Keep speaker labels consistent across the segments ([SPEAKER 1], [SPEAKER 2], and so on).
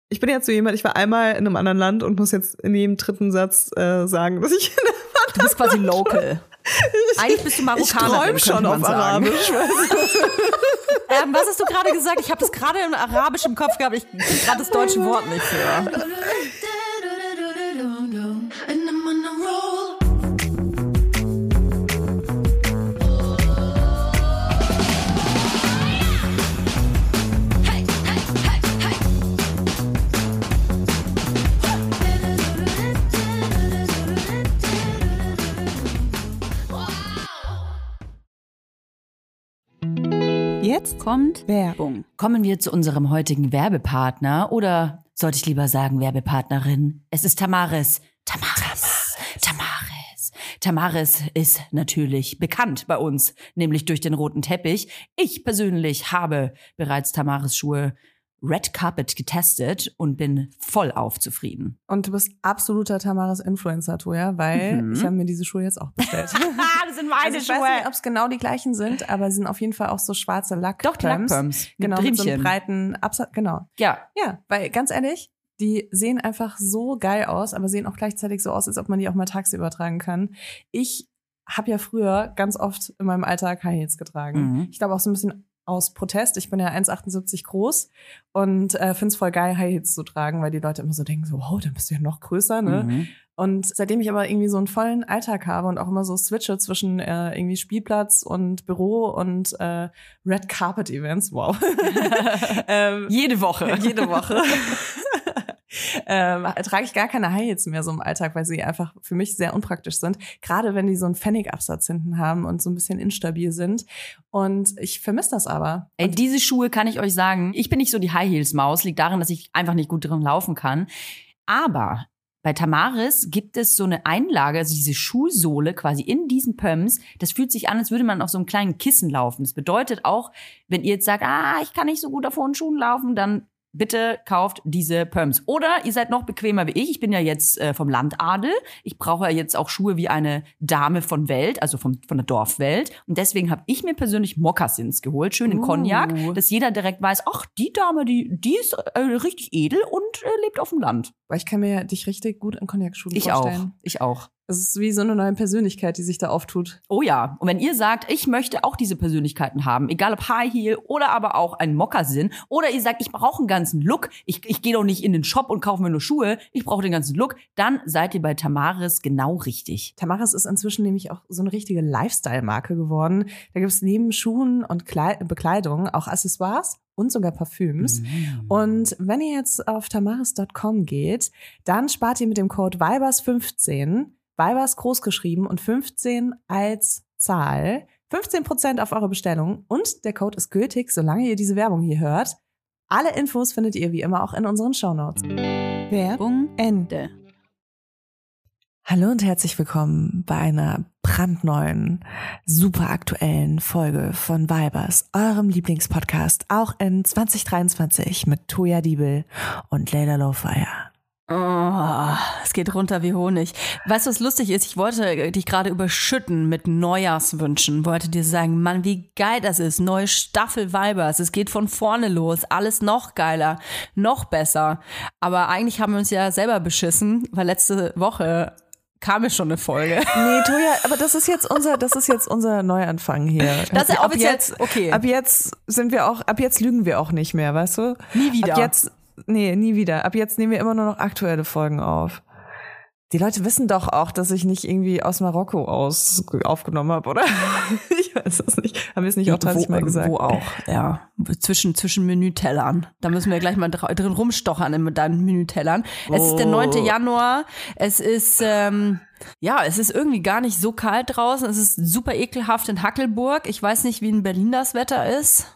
[SPEAKER 1] Ich bin jetzt so jemand, ich war einmal in einem anderen Land und muss jetzt in jedem dritten Satz sagen, dass ich
[SPEAKER 2] Du bist quasi local. Eigentlich bist du Marokkanerin.
[SPEAKER 1] Ich träume schon auf Arabisch.
[SPEAKER 2] Was hast du gerade gesagt? Ich habe das gerade im Arabisch im Kopf gehabt. Ich kriege gerade das deutsche Wort nicht für.
[SPEAKER 3] Jetzt kommt Werbung.
[SPEAKER 2] Kommen wir zu unserem heutigen Werbepartner oder sollte ich lieber sagen Werbepartnerin? Es ist Tamaris. Tamaris ist natürlich bekannt bei uns, nämlich durch den roten Teppich. Ich persönlich habe bereits Tamaris Schuhe Red Carpet getestet und bin vollauf zufrieden.
[SPEAKER 1] Und du bist absoluter Tamaris Influencer, Toja, weil ich habe mir diese Schuhe jetzt auch bestellt.
[SPEAKER 2] Das sind meine
[SPEAKER 1] also ich
[SPEAKER 2] Schuhe.
[SPEAKER 1] weiß nicht, ob es genau die gleichen sind, aber sie sind auf jeden Fall auch so schwarze Lackpumps.
[SPEAKER 2] Doch, die Lackpumps.
[SPEAKER 1] Genau, mit so einem breiten Absatz. Genau.
[SPEAKER 2] Ja.
[SPEAKER 1] Ja, weil ganz ehrlich, die sehen einfach so geil aus, aber sehen auch gleichzeitig so aus, als ob man die auch mal tagsüber tragen kann. Ich habe ja früher ganz oft in meinem Alltag High Heels getragen. Ich glaube auch so ein bisschen aus Protest. Ich bin ja 1,78 groß und finde es voll geil, High Heels zu tragen, weil die Leute immer so denken, so, wow, dann bist du ja noch größer, ne? Und seitdem ich aber irgendwie so einen vollen Alltag habe und auch immer so switche zwischen irgendwie Spielplatz und Büro und Red Carpet Events, wow.
[SPEAKER 2] Jede Woche.
[SPEAKER 1] Trage ich gar keine High Heels mehr so im Alltag, weil sie einfach für mich sehr unpraktisch sind. Gerade wenn die so einen Pfennigabsatz hinten haben und so ein bisschen instabil sind. Und ich vermisse das aber.
[SPEAKER 2] Ey, diese Schuhe kann ich euch sagen, ich bin nicht so die High Heels Maus, liegt daran, dass ich einfach nicht gut drin laufen kann. Aber bei Tamaris gibt es so eine Einlage, also diese Schuhsohle quasi in diesen Pumps. Das fühlt sich an, als würde man auf so einem kleinen Kissen laufen. Das bedeutet auch, wenn ihr jetzt sagt, ich kann nicht so gut auf hohen Schuhen laufen, dann bitte kauft diese Pumps. Oder ihr seid noch bequemer wie ich. Ich bin ja jetzt vom Landadel. Ich brauche ja jetzt auch Schuhe wie eine Dame von Welt, also von der Dorfwelt. Und deswegen habe ich mir persönlich Mokassins geholt, schön in Cognac, dass jeder direkt weiß, ach, die Dame, die ist richtig edel und lebt auf dem Land.
[SPEAKER 1] Weil ich kann mir dich richtig gut in Cognac-Schuhen vorstellen.
[SPEAKER 2] Ich auch.
[SPEAKER 1] Es ist wie so eine neue Persönlichkeit, die sich da auftut.
[SPEAKER 2] Oh ja. Und wenn ihr sagt, ich möchte auch diese Persönlichkeiten haben, egal ob High Heel oder aber auch ein Mokassin, oder ihr sagt, ich brauche einen ganzen Look, ich gehe doch nicht in den Shop und kaufe mir nur Schuhe, ich brauche den ganzen Look, dann seid ihr bei Tamaris genau richtig.
[SPEAKER 1] Tamaris ist inzwischen nämlich auch so eine richtige Lifestyle-Marke geworden. Da gibt es neben Schuhen und Bekleidung auch Accessoires und sogar Parfüms. Und wenn ihr jetzt auf tamaris.com geht, dann spart ihr mit dem Code VIBERS15, VIBERS groß geschrieben und 15 als Zahl, 15% auf eure Bestellung. Und der Code ist gültig, solange ihr diese Werbung hier hört. Alle Infos findet ihr wie immer auch in unseren Shownotes.
[SPEAKER 3] Werbung Ende.
[SPEAKER 1] Hallo und herzlich willkommen bei einer brandneuen, super aktuellen Folge von Vibers, eurem Lieblingspodcast, auch in 2023 mit Toja Diebel und Layla Lowfire.
[SPEAKER 2] Oh, es geht runter wie Honig. Weißt du, was lustig ist? Ich wollte dich gerade überschütten mit Neujahrswünschen. Wollte dir sagen, Mann, wie geil das ist. Neue Staffel Vibers. Es geht von vorne los. Alles noch geiler, noch besser. Aber eigentlich haben wir uns ja selber beschissen, weil letzte Woche kam mir schon eine Folge.
[SPEAKER 1] Nee, Toja, aber das ist jetzt unser Neuanfang hier.
[SPEAKER 2] Das ist offiziell, okay.
[SPEAKER 1] Ab jetzt lügen wir auch nicht mehr, weißt du?
[SPEAKER 2] Nie wieder.
[SPEAKER 1] Nie wieder. Ab jetzt nehmen wir immer nur noch aktuelle Folgen auf. Die Leute wissen doch auch, dass ich nicht irgendwie aus Marokko aufgenommen habe, oder? Ich weiß es nicht. Haben wir es nicht auch 30 Mal gesagt?
[SPEAKER 2] Wo auch, ja. Zwischen Menütellern. Da müssen wir gleich mal drin rumstochern mit deinen Menütellern. Es ist der 9. Januar. Es ist, es ist irgendwie gar nicht so kalt draußen. Es ist super ekelhaft in Hackelburg. Ich weiß nicht, wie in Berlin das Wetter ist.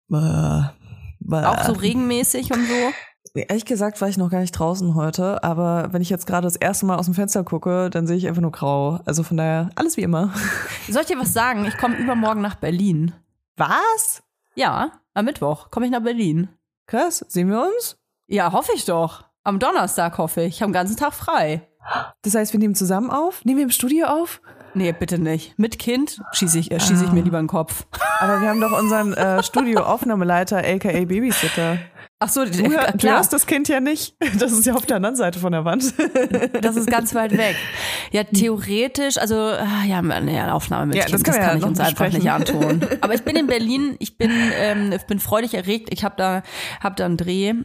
[SPEAKER 2] Auch so regenmäßig und so.
[SPEAKER 1] Ehrlich gesagt war ich noch gar nicht draußen heute, aber wenn ich jetzt gerade das erste Mal aus dem Fenster gucke, dann sehe ich einfach nur grau. Also von daher, alles wie immer.
[SPEAKER 2] Soll ich dir was sagen? Ich komme übermorgen nach Berlin.
[SPEAKER 1] Was?
[SPEAKER 2] Ja, am Mittwoch komme ich nach Berlin.
[SPEAKER 1] Krass, sehen wir uns?
[SPEAKER 2] Ja, hoffe ich doch. Am Donnerstag hoffe ich. Ich habe den ganzen Tag frei.
[SPEAKER 1] Das heißt, wir nehmen zusammen auf? Nehmen wir im Studio auf?
[SPEAKER 2] Nee, bitte nicht. Mit Kind schieße ich mir lieber den Kopf.
[SPEAKER 1] Aber wir haben doch unseren Studioaufnahmeleiter, aka Babysitter.
[SPEAKER 2] Ach so,
[SPEAKER 1] Du hörst das Kind ja nicht. Das ist ja auf der anderen Seite von der Wand.
[SPEAKER 2] Das ist ganz weit weg. Ja, theoretisch, also eine Aufnahme mit Kind, das kann ich uns einfach nicht antun. Aber ich bin in Berlin, ich bin freudig erregt. Ich hab da einen Dreh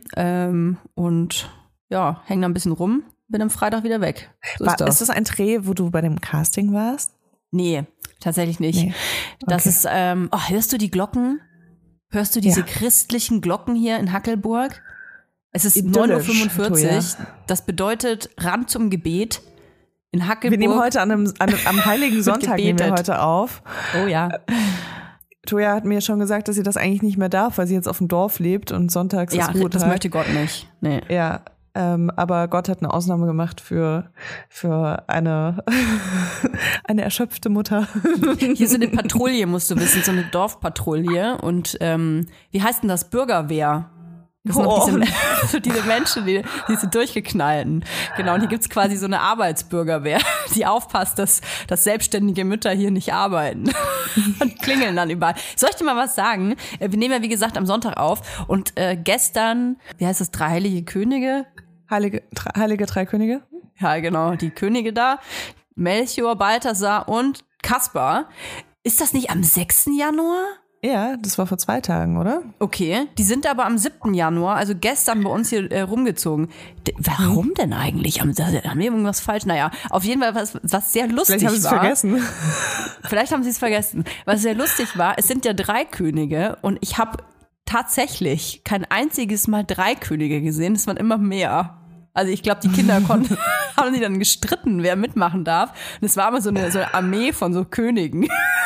[SPEAKER 2] und ja, häng da ein bisschen rum. Bin am Freitag wieder weg. So ist
[SPEAKER 1] das ein Dreh, wo du bei dem Casting warst?
[SPEAKER 2] Nee, tatsächlich nicht. Nee. Okay. Das ist, hörst du die Glocken? Hörst du diese christlichen Glocken hier in Hackelburg? Es ist 9:45 Uhr. Das bedeutet Ran zum Gebet in Hackelburg.
[SPEAKER 1] Wir nehmen heute am Heiligen Sonntag nehmen wir heute auf.
[SPEAKER 2] Oh ja.
[SPEAKER 1] Toja hat mir schon gesagt, dass sie das eigentlich nicht mehr darf, weil sie jetzt auf dem Dorf lebt und sonntags ist Ruhetag.
[SPEAKER 2] Das möchte Gott nicht. Nee.
[SPEAKER 1] Ja. Aber Gott hat eine Ausnahme gemacht für eine erschöpfte Mutter.
[SPEAKER 2] Hier ist eine Patrouille, musst du wissen, so eine Dorfpatrouille. Und wie heißt denn das? Bürgerwehr. Das sind noch diese Menschen, diese durchgeknallten. Genau, und hier gibt's quasi so eine Arbeitsbürgerwehr, die aufpasst, dass selbstständige Mütter hier nicht arbeiten. Und klingeln dann überall. Soll ich dir mal was sagen? Wir nehmen ja, wie gesagt, am Sonntag auf. Und gestern, wie heißt das, 3 heilige Könige?
[SPEAKER 1] Heilige 3 Könige?
[SPEAKER 2] Ja, genau, die Könige da. Melchior, Balthasar und Kaspar. Ist das nicht am 6. Januar?
[SPEAKER 1] Ja, das war vor 2 Tagen, oder?
[SPEAKER 2] Okay, die sind aber am 7. Januar, also gestern bei uns hier rumgezogen. Warum denn eigentlich? Haben wir irgendwas falsch? Naja, auf jeden Fall, was sehr lustig war.
[SPEAKER 1] Vielleicht haben sie es vergessen.
[SPEAKER 2] Vielleicht haben sie es vergessen. Was sehr lustig war, es sind ja 3 Könige und ich habe tatsächlich kein einziges Mal 3 Könige gesehen, es waren immer mehr. Also ich glaube, die Kinder haben sie dann gestritten, wer mitmachen darf. Und es war immer so eine Armee von so Königen.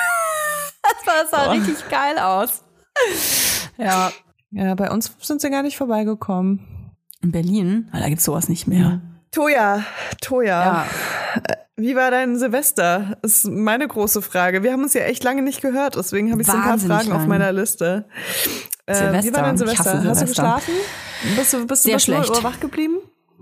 [SPEAKER 2] Das sah richtig geil aus. Ja.
[SPEAKER 1] Ja, bei uns sind sie gar nicht vorbeigekommen.
[SPEAKER 2] In Berlin? Da gibt's sowas nicht mehr.
[SPEAKER 1] Toja.
[SPEAKER 2] Ja.
[SPEAKER 1] Wie war dein Silvester? Ist meine große Frage. Wir haben uns ja echt lange nicht gehört, deswegen habe ich so ein paar Fragen auf meiner Liste.
[SPEAKER 2] Silvester.
[SPEAKER 1] Wie war dein Silvester? Hast du geschlafen? Bist du bis 0 Uhr wach geblieben?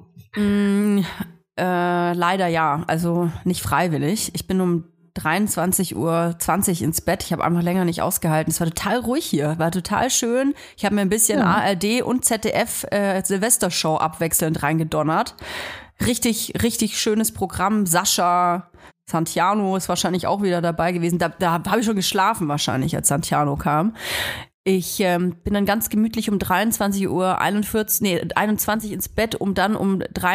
[SPEAKER 2] Leider ja. Also nicht freiwillig. Ich bin um 23:20 Uhr ins Bett. Ich habe einfach länger nicht ausgehalten. Es war total ruhig hier, war total schön. Ich habe mir ein bisschen ARD und ZDF Silvestershow abwechselnd reingedonnert. Richtig, richtig schönes Programm. Sascha Santiano ist wahrscheinlich auch wieder dabei gewesen. Da habe ich schon geschlafen wahrscheinlich, als Santiano kam. Ich bin dann ganz gemütlich um 21 ins Bett, um dann um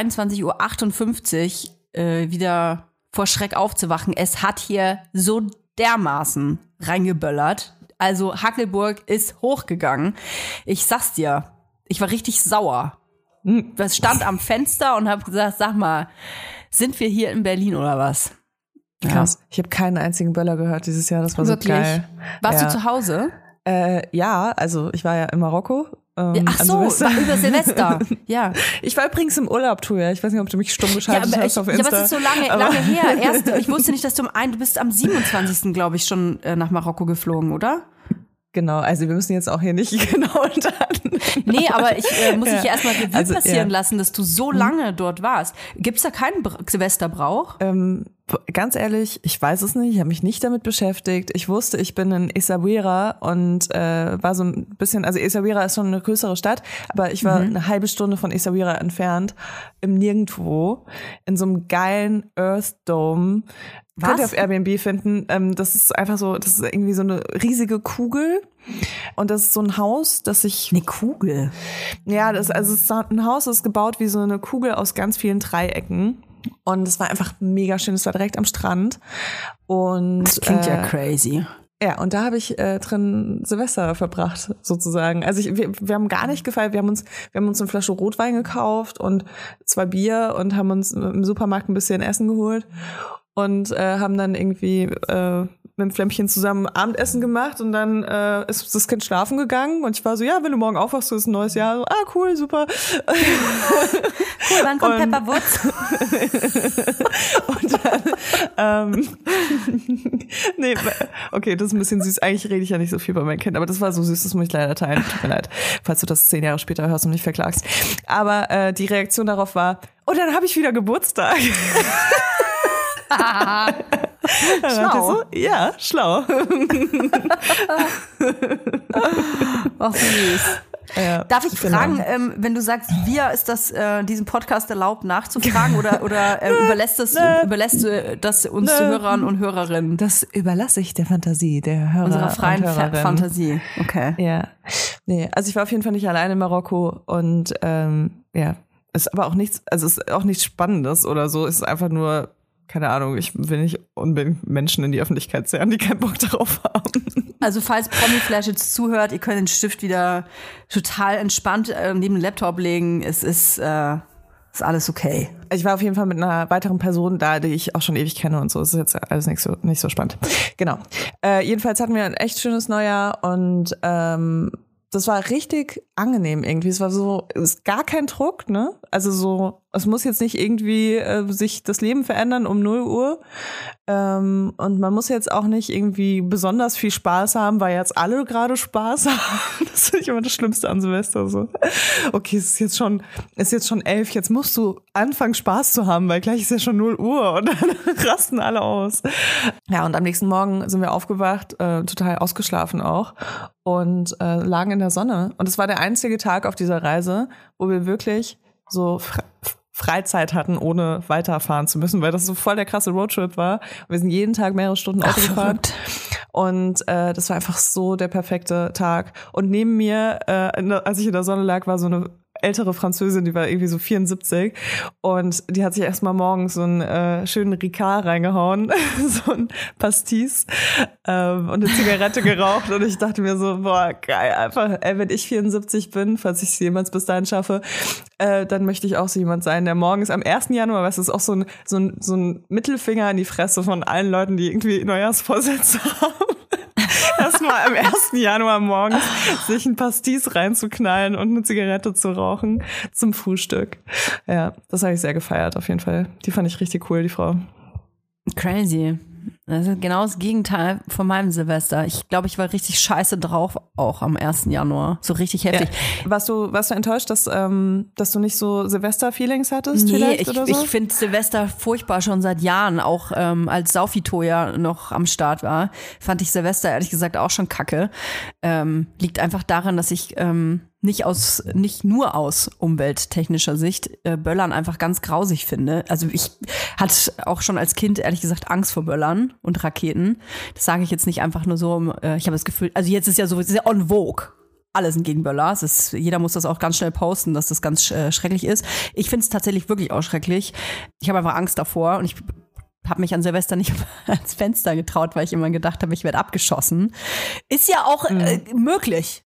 [SPEAKER 2] 23:58 Uhr wieder vor Schreck aufzuwachen. Es hat hier so dermaßen reingeböllert. Also Hackelburg ist hochgegangen. Ich sag's dir, ich war richtig sauer. Ich stand am Fenster und habe gesagt, sag mal, sind wir hier in Berlin oder was?
[SPEAKER 1] Krass. Ja. Ich habe keinen einzigen Böller gehört dieses Jahr. Das war
[SPEAKER 2] wirklich
[SPEAKER 1] so geil.
[SPEAKER 2] Warst du zu Hause?
[SPEAKER 1] Ja, also ich war ja in Marokko.
[SPEAKER 2] Ach so, war über Silvester. Ja.
[SPEAKER 1] Ich war übrigens im Urlaub, Tuja. Ich weiß nicht, ob du mich stumm geschaltet hast auf Insta.
[SPEAKER 2] Ja, aber es ist so lange her. Ich wusste nicht, dass du du bist am 27. glaube ich schon nach Marokko geflogen, oder?
[SPEAKER 1] Genau, also wir müssen jetzt auch hier nicht genau
[SPEAKER 2] Nee, aber ich muss dich ja erstmal Revue passieren lassen, dass du so lange dort warst. Gibt's da keinen Silvesterbrauch?
[SPEAKER 1] Ganz ehrlich, ich weiß es nicht. Ich habe mich nicht damit beschäftigt. Ich wusste, ich bin in Essaouira und war so ein bisschen, also Essaouira ist schon eine größere Stadt, aber ich war eine halbe Stunde von Essaouira entfernt, im Nirgendwo, in so einem geilen Earth Dome. Was? Könnt ihr auf Airbnb finden. Das ist einfach so, das ist irgendwie so eine riesige Kugel. Und das ist so ein Haus, das sich...
[SPEAKER 2] Eine Kugel?
[SPEAKER 1] Ja, es ist ein Haus, das ist gebaut wie so eine Kugel aus ganz vielen Dreiecken. Und es war einfach mega schön. Es war direkt am Strand. Und
[SPEAKER 2] das klingt ja crazy.
[SPEAKER 1] Ja, und da habe ich drin Silvester verbracht, sozusagen. Also wir haben gar nicht gefeiert. Wir haben uns eine Flasche Rotwein gekauft und 2 Bier und haben uns im Supermarkt ein bisschen Essen geholt. Und haben dann irgendwie mit dem Flämmchen zusammen Abendessen gemacht und dann ist das Kind schlafen gegangen und ich war so, ja, wenn du morgen aufwachst, ist ein neues Jahr. So, cool, super.
[SPEAKER 2] Cool, wann kommt Pepper Woods?
[SPEAKER 1] Und dann, nee, okay, das ist ein bisschen süß. Eigentlich rede ich ja nicht so viel bei meinem Kind, aber das war so süß, das muss ich leider teilen. Tut mir leid, falls du das 10 Jahre später hörst und mich verklagst. Aber die Reaktion darauf war, dann habe ich wieder Geburtstag.
[SPEAKER 2] Schlau.
[SPEAKER 1] So, ja, schlau.
[SPEAKER 2] Ach, süß. Darf ich fragen, wenn du sagst, ist das diesem Podcast erlaubt nachzufragen oder überlässt du das uns Hörern und Hörerinnen?
[SPEAKER 1] Das überlasse ich der Fantasie der Hörer
[SPEAKER 2] unserer freien
[SPEAKER 1] und Hörerinnen.
[SPEAKER 2] Fantasie. Okay.
[SPEAKER 1] Ja. Nee, also ich war auf jeden Fall nicht alleine in Marokko und ist aber auch nichts, also es ist auch nichts Spannendes oder so, es ist einfach nur, keine Ahnung, ich will nicht unbedingt Menschen in die Öffentlichkeit zerren, die keinen Bock darauf haben.
[SPEAKER 2] Also falls Promiflash jetzt zuhört, ihr könnt den Stift wieder total entspannt neben den Laptop legen. Es ist alles okay.
[SPEAKER 1] Ich war auf jeden Fall mit einer weiteren Person da, die ich auch schon ewig kenne und so. Das ist jetzt alles nicht so spannend. Genau. Jedenfalls hatten wir ein echt schönes Neujahr und das war richtig angenehm irgendwie. Es war so, es ist gar kein Druck, ne? Also so, es muss jetzt nicht irgendwie sich das Leben verändern um 0 Uhr. Und man muss jetzt auch nicht irgendwie besonders viel Spaß haben, weil jetzt alle gerade Spaß haben. Das finde ich immer das Schlimmste an Silvester. So. Okay, es ist jetzt schon 11, jetzt musst du anfangen Spaß zu haben, weil gleich ist ja schon 0 Uhr und dann rasten alle aus. Ja, und am nächsten Morgen sind wir aufgewacht, total ausgeschlafen auch und lagen in der Sonne. Und es war der einzige Tag auf dieser Reise, wo wir wirklich so Freizeit hatten, ohne weiterfahren zu müssen, weil das so voll der krasse Roadtrip war. Wir sind jeden Tag mehrere Stunden Auto gefahren. Und das war einfach so der perfekte Tag. Und neben mir, als ich in der Sonne lag, war so eine ältere Französin, die war irgendwie so 74 und die hat sich erstmal morgens so einen schönen Ricard reingehauen, so ein Pastis und eine Zigarette geraucht und ich dachte mir so, boah, geil, einfach, wenn ich 74 bin, falls ich es jemals bis dahin schaffe, dann möchte ich auch so jemand sein, der morgens am 1. Januar, weißt du, ist auch so ein Mittelfinger in die Fresse von allen Leuten, die irgendwie Neujahrsvorsätze haben. Erstmal am 1. Januar morgens sich ein Pastis reinzuknallen und eine Zigarette zu rauchen zum Frühstück. Ja, das habe ich sehr gefeiert auf jeden Fall. Die fand ich richtig cool, die Frau.
[SPEAKER 2] Crazy. Das ist genau das Gegenteil von meinem Silvester. Ich glaube, ich war richtig scheiße drauf, auch am 1. Januar. So richtig heftig.
[SPEAKER 1] Ja. Warst du enttäuscht, dass du nicht so Silvester-Feelings hattest?
[SPEAKER 2] Nee,
[SPEAKER 1] oder so?
[SPEAKER 2] Ich finde Silvester furchtbar schon seit Jahren. Auch als Saufito ja noch am Start war, fand ich Silvester ehrlich gesagt auch schon kacke. Liegt einfach daran, dass ich nicht nur aus umwelttechnischer Sicht Böllern einfach ganz grausig finde. Also ich hatte auch schon als Kind ehrlich gesagt Angst vor Böllern und Raketen. Das sage ich jetzt nicht einfach nur so, ich habe das Gefühl, also jetzt ist ja so sehr en vogue. Alle sind gegen Böller. Jeder muss das auch ganz schnell posten, dass das ganz schrecklich ist. Ich finde es tatsächlich wirklich auch schrecklich. Ich habe einfach Angst davor und ich habe mich an Silvester nicht ans Fenster getraut, weil ich immer gedacht habe, ich werde abgeschossen. Ist ja auch möglich.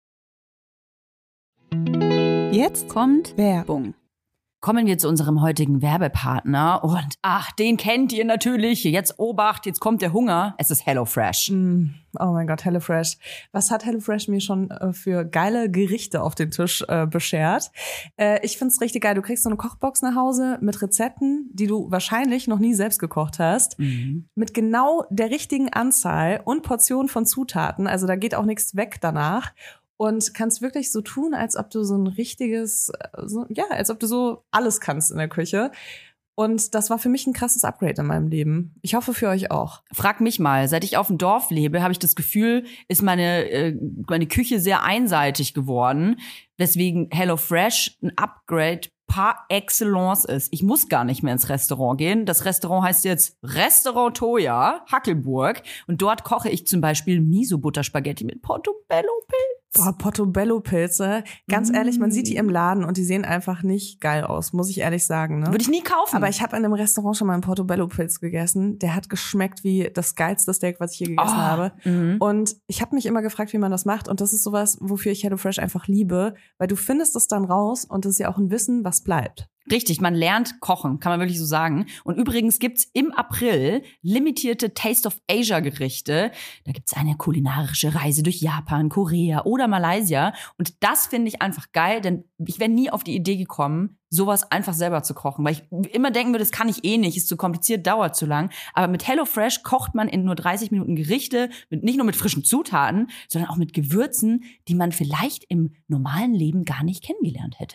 [SPEAKER 3] Jetzt kommt Werbung.
[SPEAKER 2] Kommen wir zu unserem heutigen Werbepartner und den kennt ihr natürlich. Jetzt Obacht, jetzt kommt der Hunger. Es ist HelloFresh.
[SPEAKER 1] Oh mein Gott, HelloFresh. Was hat HelloFresh mir schon für geile Gerichte auf den Tisch beschert? Ich find's richtig geil. Du kriegst so eine Kochbox nach Hause mit Rezepten, die du wahrscheinlich noch nie selbst gekocht hast. Mit genau der richtigen Anzahl und Portion von Zutaten. Also da geht auch nichts weg danach. Und kannst wirklich so tun, als ob du so ein richtiges, als ob du so alles kannst in der Küche. Und das war für mich ein krasses Upgrade in meinem Leben. Ich hoffe für euch auch.
[SPEAKER 2] Frag mich mal, seit ich auf dem Dorf lebe, habe ich das Gefühl, ist meine Küche sehr einseitig geworden. Weswegen HelloFresh ein Upgrade par excellence ist. Ich muss gar nicht mehr ins Restaurant gehen. Das Restaurant heißt jetzt Restaurant Toya, Hackelburg. Und dort koche ich zum Beispiel Miso-Butterspaghetti mit Portobello-Pilz.
[SPEAKER 1] Boah, Portobello-Pilze. Ganz ehrlich, man sieht die im Laden und die sehen einfach nicht geil aus, muss ich ehrlich sagen. Ne?
[SPEAKER 2] Würde ich nie kaufen.
[SPEAKER 1] Aber ich habe in einem Restaurant schon mal einen Portobello-Pilz gegessen. Der hat geschmeckt wie das geilste Steak, was ich je gegessen habe. Und ich habe mich immer gefragt, wie man das macht. Und das ist sowas, wofür ich HelloFresh einfach liebe. Weil du findest es dann raus und das ist ja auch ein Wissen, was bleibt.
[SPEAKER 2] Richtig, man lernt kochen, kann man wirklich so sagen. Und übrigens gibt's im April limitierte Taste of Asia Gerichte. Da gibt's eine kulinarische Reise durch Japan, Korea oder Malaysia. Und das finde ich einfach geil, denn ich wäre nie auf die Idee gekommen, sowas einfach selber zu kochen. Weil ich immer denken würde, das kann ich eh nicht, ist zu kompliziert, dauert zu lang. Aber mit HelloFresh kocht man in nur 30 Minuten Gerichte, nicht nur mit frischen Zutaten, sondern auch mit Gewürzen, die man vielleicht im normalen Leben gar nicht kennengelernt hätte.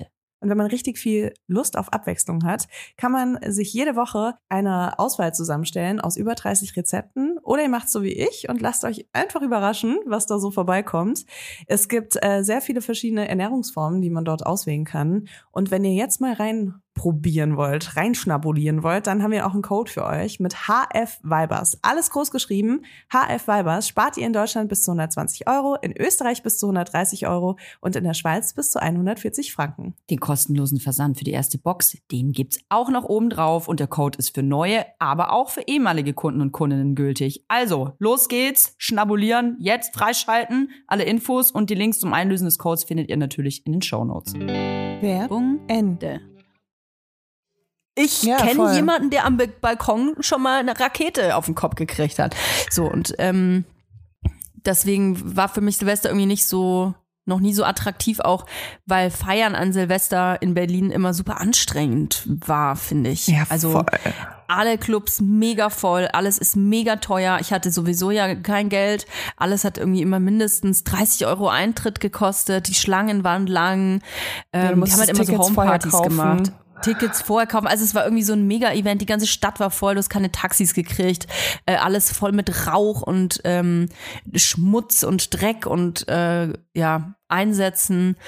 [SPEAKER 1] Und wenn man richtig viel Lust auf Abwechslung hat, kann man sich jede Woche eine Auswahl zusammenstellen aus über 30 Rezepten. Oder ihr macht so wie ich und lasst euch einfach überraschen, was da so vorbeikommt. Es gibt sehr viele verschiedene Ernährungsformen, die man dort auswählen kann. Und wenn ihr jetzt mal reinprobieren wollt, reinschnabulieren wollt, dann haben wir auch einen Code für euch mit HF Weibers. Alles groß geschrieben. HF Weibers spart ihr in Deutschland bis zu 120 €, in Österreich bis zu 130 € und in der Schweiz bis zu 140 Franken.
[SPEAKER 2] Den kostenlosen Versand für die erste Box, den gibt's auch noch oben drauf und der Code ist für neue, aber auch für ehemalige Kunden und Kundinnen gültig. Also, los geht's, schnabulieren, jetzt freischalten. Alle Infos und die Links zum Einlösen des Codes findet ihr natürlich in den Shownotes.
[SPEAKER 3] Werbung Ende.
[SPEAKER 4] Ich
[SPEAKER 1] Ja,
[SPEAKER 4] kenne
[SPEAKER 1] voll.
[SPEAKER 4] jemanden, der am Balkon schon mal eine Rakete auf den Kopf gekriegt hat. So, und deswegen war für mich Silvester irgendwie noch nie so attraktiv, auch weil Feiern an Silvester in Berlin immer super anstrengend war, finde ich.
[SPEAKER 1] Ja,
[SPEAKER 4] also
[SPEAKER 1] voll.
[SPEAKER 4] alle Clubs mega voll, alles ist mega teuer. Ich hatte sowieso ja kein Geld. Alles hat irgendwie immer mindestens 30 € Eintritt gekostet. Die Schlangen waren lang.
[SPEAKER 1] du
[SPEAKER 4] Die haben
[SPEAKER 1] musstest
[SPEAKER 4] halt immer so
[SPEAKER 1] Tickets vorher
[SPEAKER 4] Homepartys
[SPEAKER 1] kaufen.
[SPEAKER 4] gemacht. Tickets vorher kaufen. Also es war irgendwie so ein Mega-Event. Die ganze Stadt war voll. Du hast keine Taxis gekriegt. Alles voll mit Rauch und Schmutz und Dreck und Einsätzen.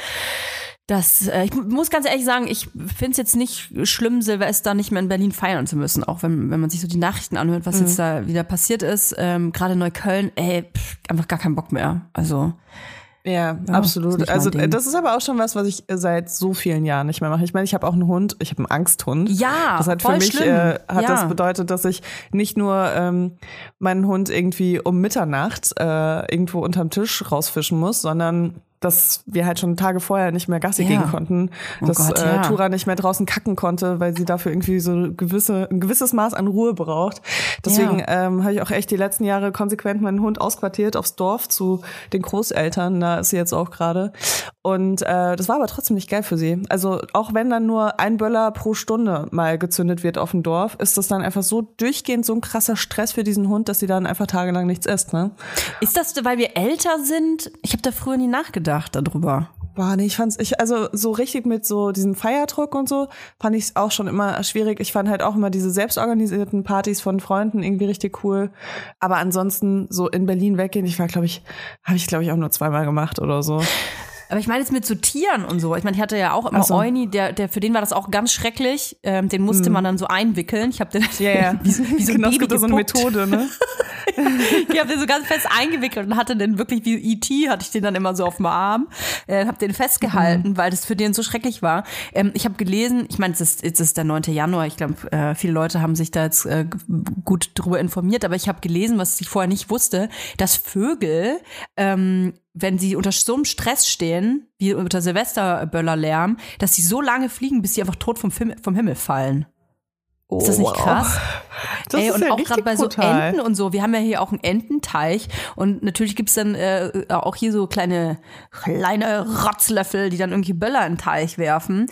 [SPEAKER 4] Ich muss ganz ehrlich sagen, ich finde es jetzt nicht schlimm, Silvester nicht mehr in Berlin feiern zu müssen. Auch wenn man sich so die Nachrichten anhört, was jetzt da wieder passiert ist. Gerade in Neukölln, einfach gar keinen Bock mehr. Also
[SPEAKER 1] Ja,
[SPEAKER 4] ist
[SPEAKER 1] absolut.
[SPEAKER 4] nicht mein
[SPEAKER 1] Also
[SPEAKER 4] Ding.
[SPEAKER 1] das ist aber auch schon was ich seit so vielen Jahren nicht mehr mache. Ich meine, ich habe auch einen Hund, ich habe einen Angsthund.
[SPEAKER 4] Ja,
[SPEAKER 1] das hat für
[SPEAKER 4] voll
[SPEAKER 1] mich
[SPEAKER 4] schlimm.
[SPEAKER 1] das bedeutet, dass ich nicht nur meinen Hund irgendwie um Mitternacht irgendwo unterm Tisch rausfischen muss, sondern dass wir halt schon Tage vorher nicht mehr Gassi gehen konnten,
[SPEAKER 4] Oh
[SPEAKER 1] dass
[SPEAKER 4] Gott, ja.
[SPEAKER 1] Tura nicht mehr draußen kacken konnte, weil sie dafür irgendwie so ein gewisses Maß an Ruhe braucht. Deswegen habe ich auch echt die letzten Jahre konsequent meinen Hund ausquartiert aufs Dorf zu den Großeltern, da ist sie jetzt auch gerade. Und das war aber trotzdem nicht geil für sie. Also auch wenn dann nur ein Böller pro Stunde mal gezündet wird auf dem Dorf, ist das dann einfach so durchgehend so ein krasser Stress für diesen Hund, dass sie dann einfach tagelang nichts isst, ne?
[SPEAKER 4] ist das, weil wir älter sind? Ich habe da früher nie nachgedacht darüber.
[SPEAKER 1] Boah, nee, also so richtig mit so diesem Feierdruck und so, fand ich es auch schon immer schwierig. Ich fand halt auch immer diese selbstorganisierten Partys von Freunden irgendwie richtig cool. Aber ansonsten so in Berlin weggehen, habe ich auch nur 2-mal gemacht oder so.
[SPEAKER 4] Aber ich meine jetzt mit so Tieren und so. Ich meine, ich hatte ja auch immer
[SPEAKER 1] Ach so.
[SPEAKER 4] Euni, der für den war das auch ganz schrecklich. Den musste man dann so einwickeln. Ich habe den wie so ein
[SPEAKER 1] Genau, es
[SPEAKER 4] Baby
[SPEAKER 1] gibt da so eine
[SPEAKER 4] gepuppt.
[SPEAKER 1] Methode, ne?
[SPEAKER 4] Ich habe den so ganz fest eingewickelt und hatte den wirklich wie E.T. hatte ich den dann immer so auf dem Arm, habe den festgehalten, weil das für den so schrecklich war. Ich habe gelesen, ich meine, jetzt ist der 9. Januar, ich glaube, viele Leute haben sich da jetzt gut drüber informiert, aber ich habe gelesen, was ich vorher nicht wusste, dass Vögel, wenn sie unter so einem Stress stehen, wie unter Silvesterböllerlärm, dass sie so lange fliegen, bis sie einfach tot vom Himmel fallen. Ist das nicht krass?
[SPEAKER 1] Das ist
[SPEAKER 4] und
[SPEAKER 1] ja
[SPEAKER 4] auch
[SPEAKER 1] richtig
[SPEAKER 4] gerade bei so
[SPEAKER 1] brutal.
[SPEAKER 4] Enten und so. Wir haben ja hier auch einen Ententeich und natürlich gibt's dann auch hier so kleine Rotzlöffel, die dann irgendwie Böller in den Teich werfen.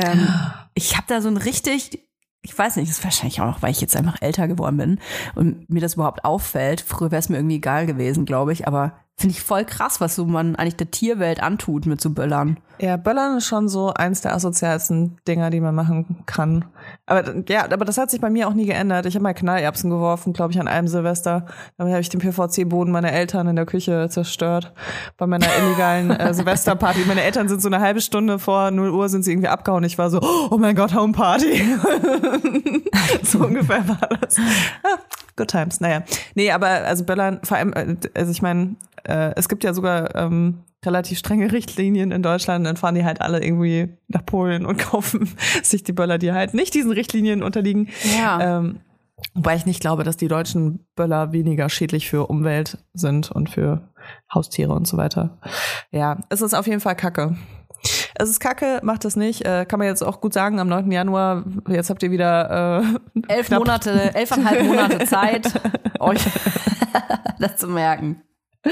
[SPEAKER 4] Ich habe da so ein richtig, ich weiß nicht, das ist wahrscheinlich auch noch, weil ich jetzt einfach älter geworden bin und mir das überhaupt auffällt. Früher wäre es mir irgendwie egal gewesen, glaube ich, aber finde ich voll krass, was so man eigentlich der Tierwelt antut mit so Böllern.
[SPEAKER 1] Ja, Böllern ist schon so eins der asozialsten Dinger, die man machen kann. Aber das hat sich bei mir auch nie geändert. Ich habe mal Knallerbsen geworfen, glaube ich, an einem Silvester. Damit habe ich den PVC-Boden meiner Eltern in der Küche zerstört. Bei meiner illegalen Silvesterparty. Meine Eltern sind so eine halbe Stunde vor 0 Uhr sind sie irgendwie abgehauen. Ich war so, oh mein Gott, Homeparty. So ungefähr war das. Good times, naja. Nee, aber also Böllern, vor allem, also ich meine, es gibt ja sogar relativ strenge Richtlinien in Deutschland, dann fahren die halt alle irgendwie nach Polen und kaufen sich die Böller, die halt nicht diesen Richtlinien unterliegen.
[SPEAKER 4] Ja.
[SPEAKER 1] Wobei ich nicht glaube, dass die deutschen Böller weniger schädlich für Umwelt sind und für Haustiere und so weiter. Ja, es ist auf jeden Fall Kacke. Es ist Kacke, macht das nicht. Kann man jetzt auch gut sagen, am 9. Januar, jetzt habt ihr wieder
[SPEAKER 4] 11,5 Monate Zeit, euch das zu merken.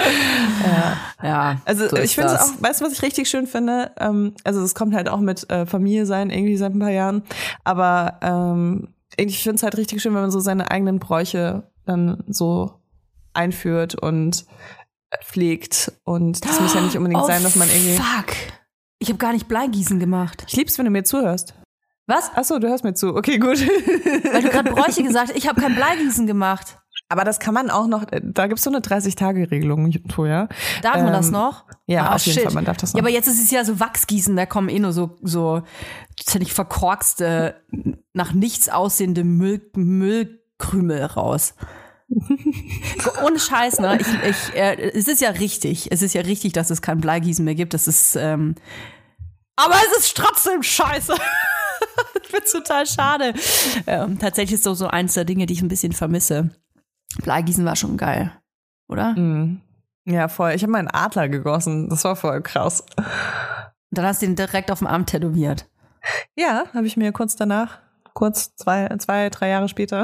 [SPEAKER 4] Ja.
[SPEAKER 1] Also
[SPEAKER 4] so ist
[SPEAKER 1] ich finde es
[SPEAKER 4] das.
[SPEAKER 1] auch, weißt du, was ich richtig schön finde? Also es kommt halt auch mit Familie sein, irgendwie seit ein paar Jahren. Aber ich finde es halt richtig schön, wenn man so seine eigenen Bräuche dann so einführt und pflegt. Und das muss ja nicht unbedingt sein, dass man irgendwie...
[SPEAKER 4] Fuck. Ich habe gar nicht Bleigießen gemacht.
[SPEAKER 1] Ich lieb's, wenn du mir zuhörst.
[SPEAKER 4] Was?
[SPEAKER 1] Achso, du hörst mir zu. Okay, gut.
[SPEAKER 4] Weil du gerade Bräuche gesagt hast, ich habe kein Bleigießen gemacht.
[SPEAKER 1] Aber das kann man auch noch, da gibt's so eine 30-Tage-Regelung, Toja.
[SPEAKER 4] Darf man das noch?
[SPEAKER 1] Ja, auf jeden Fall, man darf das noch.
[SPEAKER 4] Ja, aber jetzt ist es ja so Wachsgießen, da kommen nur so ziemlich verkorkste, nach nichts aussehende Müllkrümel raus. Ohne Scheiß, ne? Es ist ja richtig, dass es kein Bleigießen mehr gibt. Das ist, aber es ist trotzdem scheiße. Ich find's total schade. Tatsächlich ist so eins der Dinge, die ich ein bisschen vermisse. Bleigießen war schon geil, oder?
[SPEAKER 1] Mhm. Ja, voll. Ich habe meinen Adler gegossen. Das war voll krass.
[SPEAKER 4] Und dann hast du ihn direkt auf dem Arm tätowiert.
[SPEAKER 1] Ja, habe ich mir kurz danach, 2, 3 Jahre später.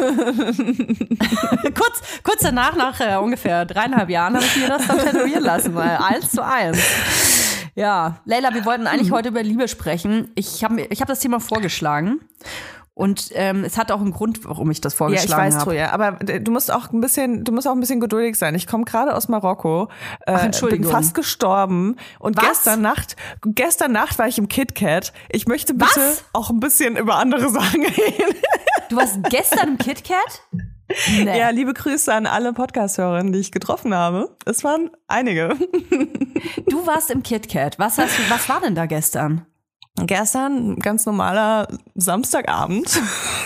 [SPEAKER 4] kurz danach, nach ungefähr 3,5 Jahren, habe ich mir das dann tätowieren lassen, weil 1:1. Ja, Leila, wir wollten eigentlich heute über Liebe sprechen. Ich hab das Thema vorgeschlagen. Und es hat auch einen Grund, warum ich das vorgeschlagen habe.
[SPEAKER 1] Ja, ich weiß, Toja, aber du musst auch ein bisschen geduldig sein. Ich komme gerade aus Marokko, bin fast gestorben und gestern Nacht war ich im KitKat. Ich möchte bitte auch ein bisschen über andere Sachen reden.
[SPEAKER 4] Du warst gestern im KitKat?
[SPEAKER 1] Nee. Ja, liebe Grüße an alle Podcast-Hörerinnen, die ich getroffen habe. Es waren einige.
[SPEAKER 4] Du warst im KitKat. Was war denn da gestern?
[SPEAKER 1] Gestern ganz normaler Samstagabend.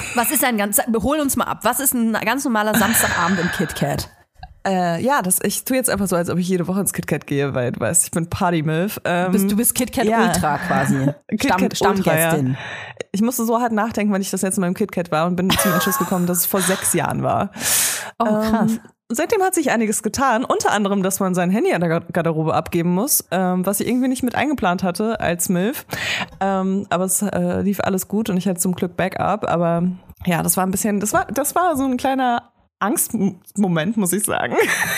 [SPEAKER 4] Hol uns mal ab. Was ist ein ganz normaler Samstagabend im KitKat?
[SPEAKER 1] Ich tue jetzt einfach so, als ob ich jede Woche ins KitKat gehe, weil du weißt, ich bin Party-Milf.
[SPEAKER 4] Du bist KitKat Ultra quasi. Stammgästin.
[SPEAKER 1] Ja. Ich musste so hart nachdenken, wenn ich das letzte Mal im KitKat war und bin zum Entschluss gekommen, dass es vor 6 Jahren war.
[SPEAKER 4] Oh, krass.
[SPEAKER 1] Seitdem hat sich einiges getan, unter anderem, dass man sein Handy an der Garderobe abgeben muss, was ich irgendwie nicht mit eingeplant hatte als Milf. Aber es lief alles gut und ich hatte zum Glück Backup. Aber ja, das war ein bisschen, das war so ein kleiner Angstmoment, muss ich sagen.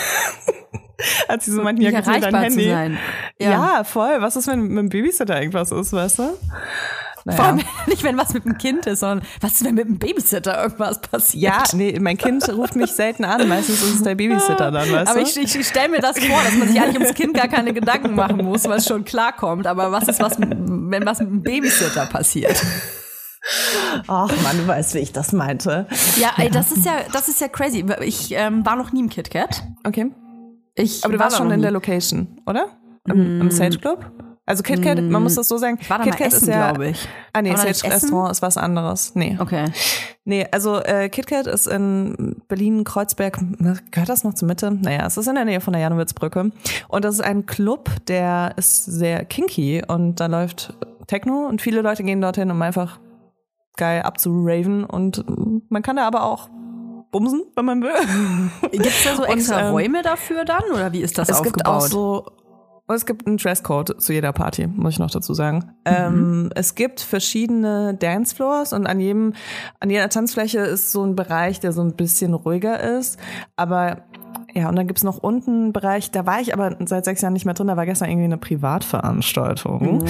[SPEAKER 1] Als sie so meinten, ja, gib mir dein Handy. Zu sein. Ja, voll. Was ist, wenn mit dem Babysitter irgendwas ist, weißt du? Naja.
[SPEAKER 4] Vor allem nicht, wenn was mit dem Kind ist, sondern was ist, wenn mit dem Babysitter irgendwas passiert?
[SPEAKER 1] Ja, nee, mein Kind ruft mich selten an. Meistens ist es der Babysitter dann, weißt du?
[SPEAKER 4] Aber ich stelle mir das vor, dass man sich eigentlich ums Kind gar keine Gedanken machen muss, weil es schon klarkommt. Aber was ist, wenn was mit dem Babysitter passiert?
[SPEAKER 1] Ach Mann, du weißt, wie ich das meinte.
[SPEAKER 4] Ja, ey, das ist ja crazy. Ich war noch nie im KitKat.
[SPEAKER 1] Okay. Aber du warst schon in der Location, oder? Im Sage Club? Also KitKat, man muss das so sagen.
[SPEAKER 4] Ich war da mal essen, glaube ich.
[SPEAKER 1] Ah nee, Sage Restaurant ist was anderes. Nee.
[SPEAKER 4] Okay.
[SPEAKER 1] Nee, also KitKat ist in Berlin-Kreuzberg, gehört das noch zur Mitte? Naja, es ist in der Nähe von der Janowitzbrücke. Und das ist ein Club, der ist sehr kinky und da läuft Techno und viele Leute gehen dorthin, um einfach geil abzuraven und man kann da aber auch bumsen, wenn man will.
[SPEAKER 4] Gibt's da so extra Räume dafür dann oder wie ist das aufgebaut?
[SPEAKER 1] Es gibt einen Dresscode zu jeder Party, muss ich noch dazu sagen. Es gibt verschiedene Dancefloors und an jeder Tanzfläche ist so ein Bereich, der so ein bisschen ruhiger ist. Aber ja, und dann gibt's noch unten einen Bereich, da war ich aber seit 6 Jahren nicht mehr drin, da war gestern irgendwie eine Privatveranstaltung.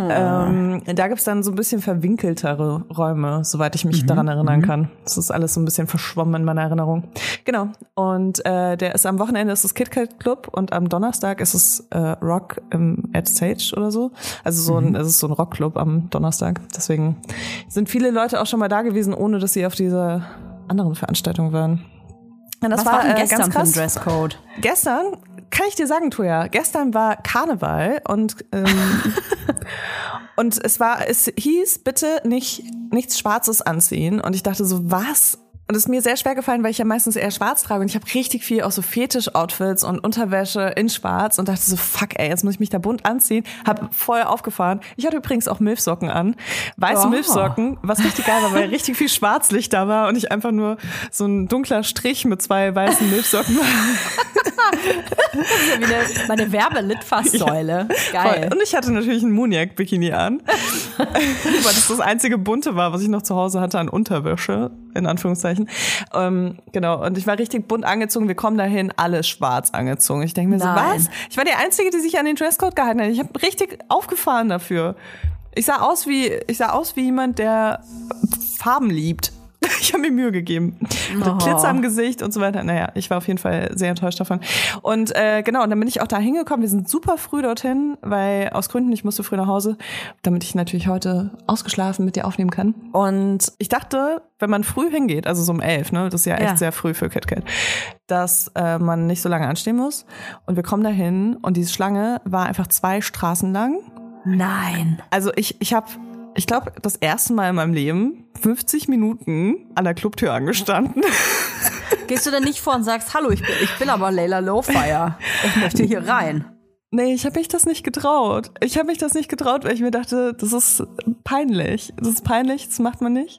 [SPEAKER 1] Da gibt's dann so ein bisschen verwinkeltere Räume, soweit ich mich daran erinnern kann. Das ist alles so ein bisschen verschwommen in meiner Erinnerung. Genau. Und der ist am Wochenende ist das KitKat Club und am Donnerstag ist es Rock at Sage oder so. Also es ist so ein Rockclub am Donnerstag. Deswegen sind viele Leute auch schon mal da gewesen, ohne dass sie auf dieser anderen Veranstaltung waren. Ja, das
[SPEAKER 4] Was war denn
[SPEAKER 1] ganz
[SPEAKER 4] gestern für ein
[SPEAKER 1] krass.
[SPEAKER 4] Dresscode?
[SPEAKER 1] Gestern, kann ich dir sagen, Toja, gestern war Karneval und und es hieß, bitte nichts Schwarzes anziehen. Und ich dachte so, was? Und es ist mir sehr schwer gefallen, weil ich ja meistens eher schwarz trage und ich habe richtig viel auch so Fetisch-Outfits und Unterwäsche in schwarz und dachte so, fuck ey, jetzt muss ich mich da bunt anziehen. Hab voll aufgefahren. Ich hatte übrigens auch Milfsocken an. Weiße Milfsocken, was richtig geil war, weil richtig viel Schwarzlicht da war und ich einfach nur so ein dunkler Strich mit 2 weißen Milfsocken war.
[SPEAKER 4] Das ist ja wie meine Werbelitfaßsäule.
[SPEAKER 1] Ja,
[SPEAKER 4] geil.
[SPEAKER 1] Voll. Und ich hatte natürlich ein Muniac-Bikini an, weil das einzige Bunte war, was ich noch zu Hause hatte an Unterwäsche, in Anführungszeichen. Genau. Und ich war richtig bunt angezogen. Wir kommen dahin, alle schwarz angezogen. Ich denke mir so, was? Ich war die Einzige, die sich an den Dresscode gehalten hat. Ich habe richtig aufgefahren dafür. Ich sah aus wie jemand, der Farben liebt. Ich habe mir Mühe gegeben. Mit Glitzer am Gesicht und so weiter. Naja, ich war auf jeden Fall sehr enttäuscht davon. Und genau, und dann bin ich auch da hingekommen. Wir sind super früh dorthin, weil aus Gründen, ich musste früh nach Hause, damit ich natürlich heute ausgeschlafen mit dir aufnehmen kann. Und ich dachte, wenn man früh hingeht, also so um 11, ne, das ist ja echt sehr früh für KitKat, dass man nicht so lange anstehen muss. Und wir kommen da hin und diese Schlange war einfach 2 Straßen lang.
[SPEAKER 4] Nein.
[SPEAKER 1] Also ich glaube, das erste Mal in meinem Leben 50 Minuten an der Clubtür angestanden.
[SPEAKER 4] Gehst du denn nicht vor und sagst, hallo, ich bin aber Layla Lowfire. Ich möchte hier rein.
[SPEAKER 1] Nee, ich habe mich das nicht getraut. Weil ich mir dachte, das ist peinlich. Das macht man nicht.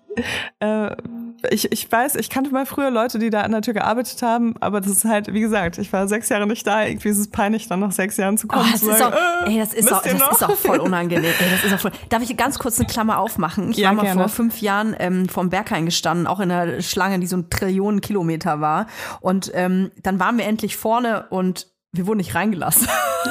[SPEAKER 1] Ich weiß, ich kannte mal früher Leute, die da an der Tür gearbeitet haben, aber das ist halt, wie gesagt, ich war 6 Jahre nicht da. Irgendwie ist es peinlich, dann nach 6 Jahren zu kommen.
[SPEAKER 4] Das ist auch voll unangenehm. Darf ich ganz kurz eine Klammer aufmachen? Ich war mal vor 5 Jahren vorm Berghain gestanden, auch in einer Schlange, die so 1 Trillion Kilometer war. Und dann waren wir endlich vorne und wir wurden nicht reingelassen.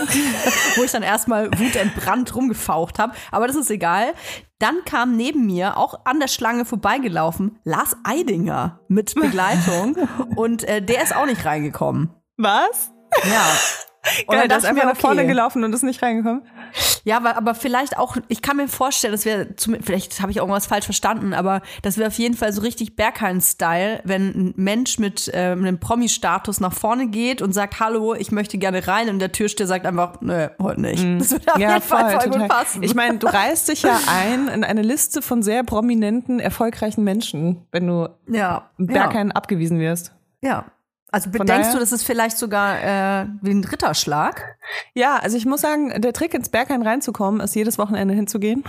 [SPEAKER 4] Wo ich dann erstmal wutentbrannt rumgefaucht habe. Aber das ist egal. Dann kam neben mir, auch an der Schlange vorbeigelaufen, Lars Eidinger mit Begleitung. Und der ist auch nicht reingekommen.
[SPEAKER 1] Was?
[SPEAKER 4] Ja. Und
[SPEAKER 1] geil, der ist einfach nach vorne gelaufen und ist nicht reingekommen.
[SPEAKER 4] Ja, aber vielleicht auch, ich kann mir vorstellen, das wäre, vielleicht habe ich auch irgendwas falsch verstanden, aber das wäre auf jeden Fall so richtig Berghain-Style, wenn ein Mensch mit einem Promi-Status nach vorne geht und sagt, hallo, ich möchte gerne rein, und der Türsteher sagt einfach, nö, heute nicht. Das würde auf jeden Fall voll gut passen.
[SPEAKER 1] Ich meine, du reißt dich ja ein in eine Liste von sehr prominenten, erfolgreichen Menschen, wenn du im Berghain abgewiesen wirst.
[SPEAKER 4] Ja. Also denkst du, das ist vielleicht sogar wie ein Ritterschlag?
[SPEAKER 1] Ja, also ich muss sagen, der Trick, ins Berghain reinzukommen, ist jedes Wochenende hinzugehen.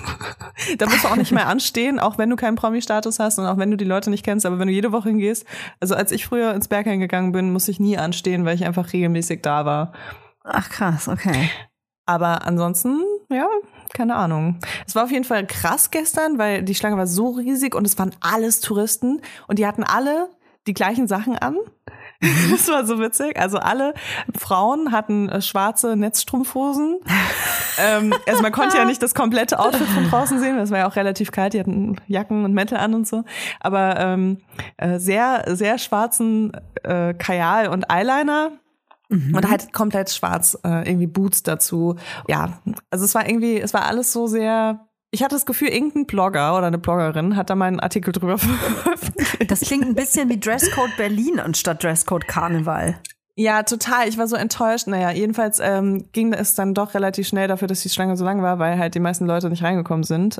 [SPEAKER 1] Da musst du auch nicht mehr anstehen, auch wenn du keinen Promi-Status hast und auch wenn du die Leute nicht kennst, aber wenn du jede Woche hingehst. Also als ich früher ins Berghain gegangen bin, musste ich nie anstehen, weil ich einfach regelmäßig da war.
[SPEAKER 4] Ach krass, okay.
[SPEAKER 1] Aber ansonsten, ja, keine Ahnung. Es war auf jeden Fall krass gestern, weil die Schlange war so riesig und es waren alles Touristen und die hatten alle die gleichen Sachen an. Das war so witzig. Also alle Frauen hatten schwarze Netzstrumpfhosen. Also man konnte ja nicht das komplette Outfit von draußen sehen. Das war ja auch relativ kalt. Die hatten Jacken und Mäntel an und so. Aber sehr, sehr schwarzen Kajal und Eyeliner. Und halt komplett schwarz, irgendwie Boots dazu. Ja, also es war alles so sehr. Ich hatte das Gefühl, irgendein Blogger oder eine Bloggerin hat da mal einen Artikel drüber veröffentlicht.
[SPEAKER 4] Das klingt ein bisschen wie Dresscode Berlin anstatt Dresscode Karneval.
[SPEAKER 1] Ja, total. Ich war so enttäuscht. Naja, jedenfalls ging es dann doch relativ schnell dafür, dass die Schlange so lang war, weil halt die meisten Leute nicht reingekommen sind.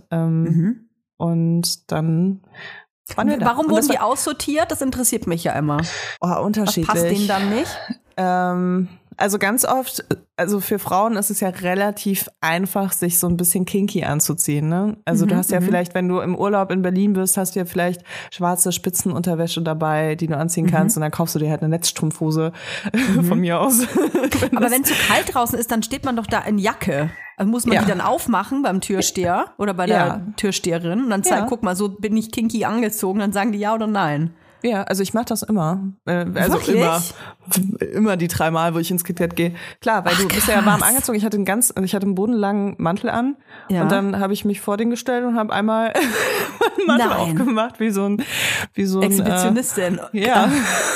[SPEAKER 1] Und dann waren wir da.
[SPEAKER 4] Warum wurden die aussortiert? Das interessiert mich ja immer.
[SPEAKER 1] Oh, unterschiedlich.
[SPEAKER 4] Was passt denen dann nicht?
[SPEAKER 1] Also ganz oft, also für Frauen ist es ja relativ einfach, sich so ein bisschen kinky anzuziehen, ne? Also du hast ja vielleicht, wenn du im Urlaub in Berlin bist, hast du ja vielleicht schwarze Spitzenunterwäsche dabei, die du anziehen kannst, und dann kaufst du dir halt eine Netzstrumpfhose von mir aus.
[SPEAKER 4] Aber wenn es zu kalt draußen ist, dann steht man doch da in Jacke. Also muss man die dann aufmachen beim Türsteher oder bei der Türsteherin und dann zeigt, guck mal, so bin ich kinky angezogen, dann sagen die ja oder nein.
[SPEAKER 1] Ja, also ich mache das immer. Also
[SPEAKER 4] wirklich?
[SPEAKER 1] immer die 3 Mal, wo ich ins KitKat gehe. Klar, weil du bist ja warm angezogen. Ich hatte einen bodenlangen Mantel an und dann habe ich mich vor den gestellt und habe einmal meinen Mantel aufgemacht, wie so ein
[SPEAKER 4] Exhibitionistin.
[SPEAKER 1] Ja.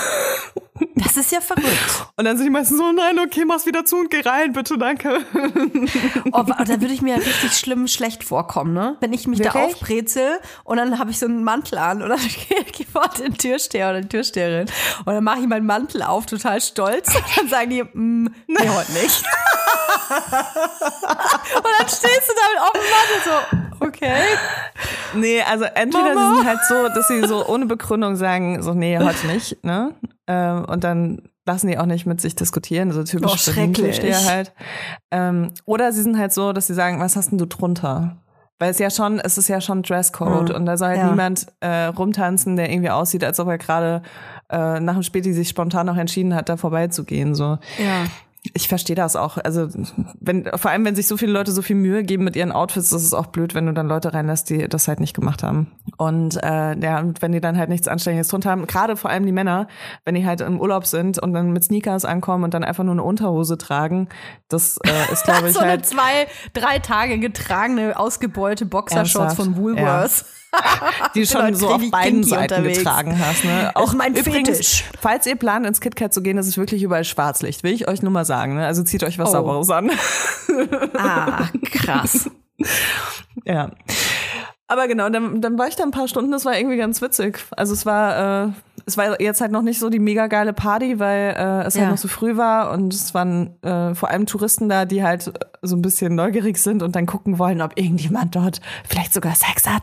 [SPEAKER 4] Das ist ja verrückt.
[SPEAKER 1] Und dann sind die meisten so, nein, okay, mach's wieder zu und geh rein, bitte, danke.
[SPEAKER 4] Oh, da würde ich mir richtig schlecht vorkommen, ne? Wenn ich mich da aufbrezel und dann habe ich so einen Mantel an und dann gehe ich vor den Türsteher oder die Türsteherin und dann mache ich meinen Mantel auf, total stolz, und dann sagen die, nee, heute nicht. Und dann stehst du da mit offenem Mantel so, okay.
[SPEAKER 1] Nee, also entweder sie sind halt so, dass sie so ohne Begründung sagen, so, nee, heute nicht, ne? Und dann lassen die auch nicht mit sich diskutieren, so typisch Türsteher halt. Oder sie sind halt so, dass sie sagen, was hast denn du drunter? Weil es ist ja schon Dresscode und da soll halt niemand rumtanzen, der irgendwie aussieht, als ob er gerade nach dem Späti sich spontan noch entschieden hat, da vorbeizugehen, so.
[SPEAKER 4] Ja.
[SPEAKER 1] Ich verstehe das auch. Also vor allem, wenn sich so viele Leute so viel Mühe geben mit ihren Outfits, das ist auch blöd, wenn du dann Leute reinlässt, die das halt nicht gemacht haben. Und wenn die dann halt nichts Anständiges drunter haben, gerade vor allem die Männer, wenn die halt im Urlaub sind und dann mit Sneakers ankommen und dann einfach nur eine Unterhose tragen, das ist, glaube ich,
[SPEAKER 4] so eine
[SPEAKER 1] halt
[SPEAKER 4] 2-3 Tage getragene, ausgebeulte Boxershorts von Woolworths.
[SPEAKER 1] Die schon
[SPEAKER 4] Leute,
[SPEAKER 1] so auf
[SPEAKER 4] richtig
[SPEAKER 1] beiden
[SPEAKER 4] kinky
[SPEAKER 1] Seiten
[SPEAKER 4] unterwegs.
[SPEAKER 1] getragen hast. Ne?
[SPEAKER 4] Auch mein
[SPEAKER 1] übrigens,
[SPEAKER 4] Fetisch.
[SPEAKER 1] Falls ihr plant, ins KitKat zu gehen, ist es wirklich überall Schwarzlicht, will ich euch nur mal sagen. Ne? Also zieht euch was Sauberes an.
[SPEAKER 4] Ah, krass.
[SPEAKER 1] Ja. Aber genau, dann war ich da ein paar Stunden, das war irgendwie ganz witzig. Also es war jetzt halt noch nicht so die mega geile Party, weil es halt noch so früh war und es waren vor allem Touristen da, die halt so ein bisschen neugierig sind und dann gucken wollen, ob irgendjemand dort vielleicht sogar Sex hat.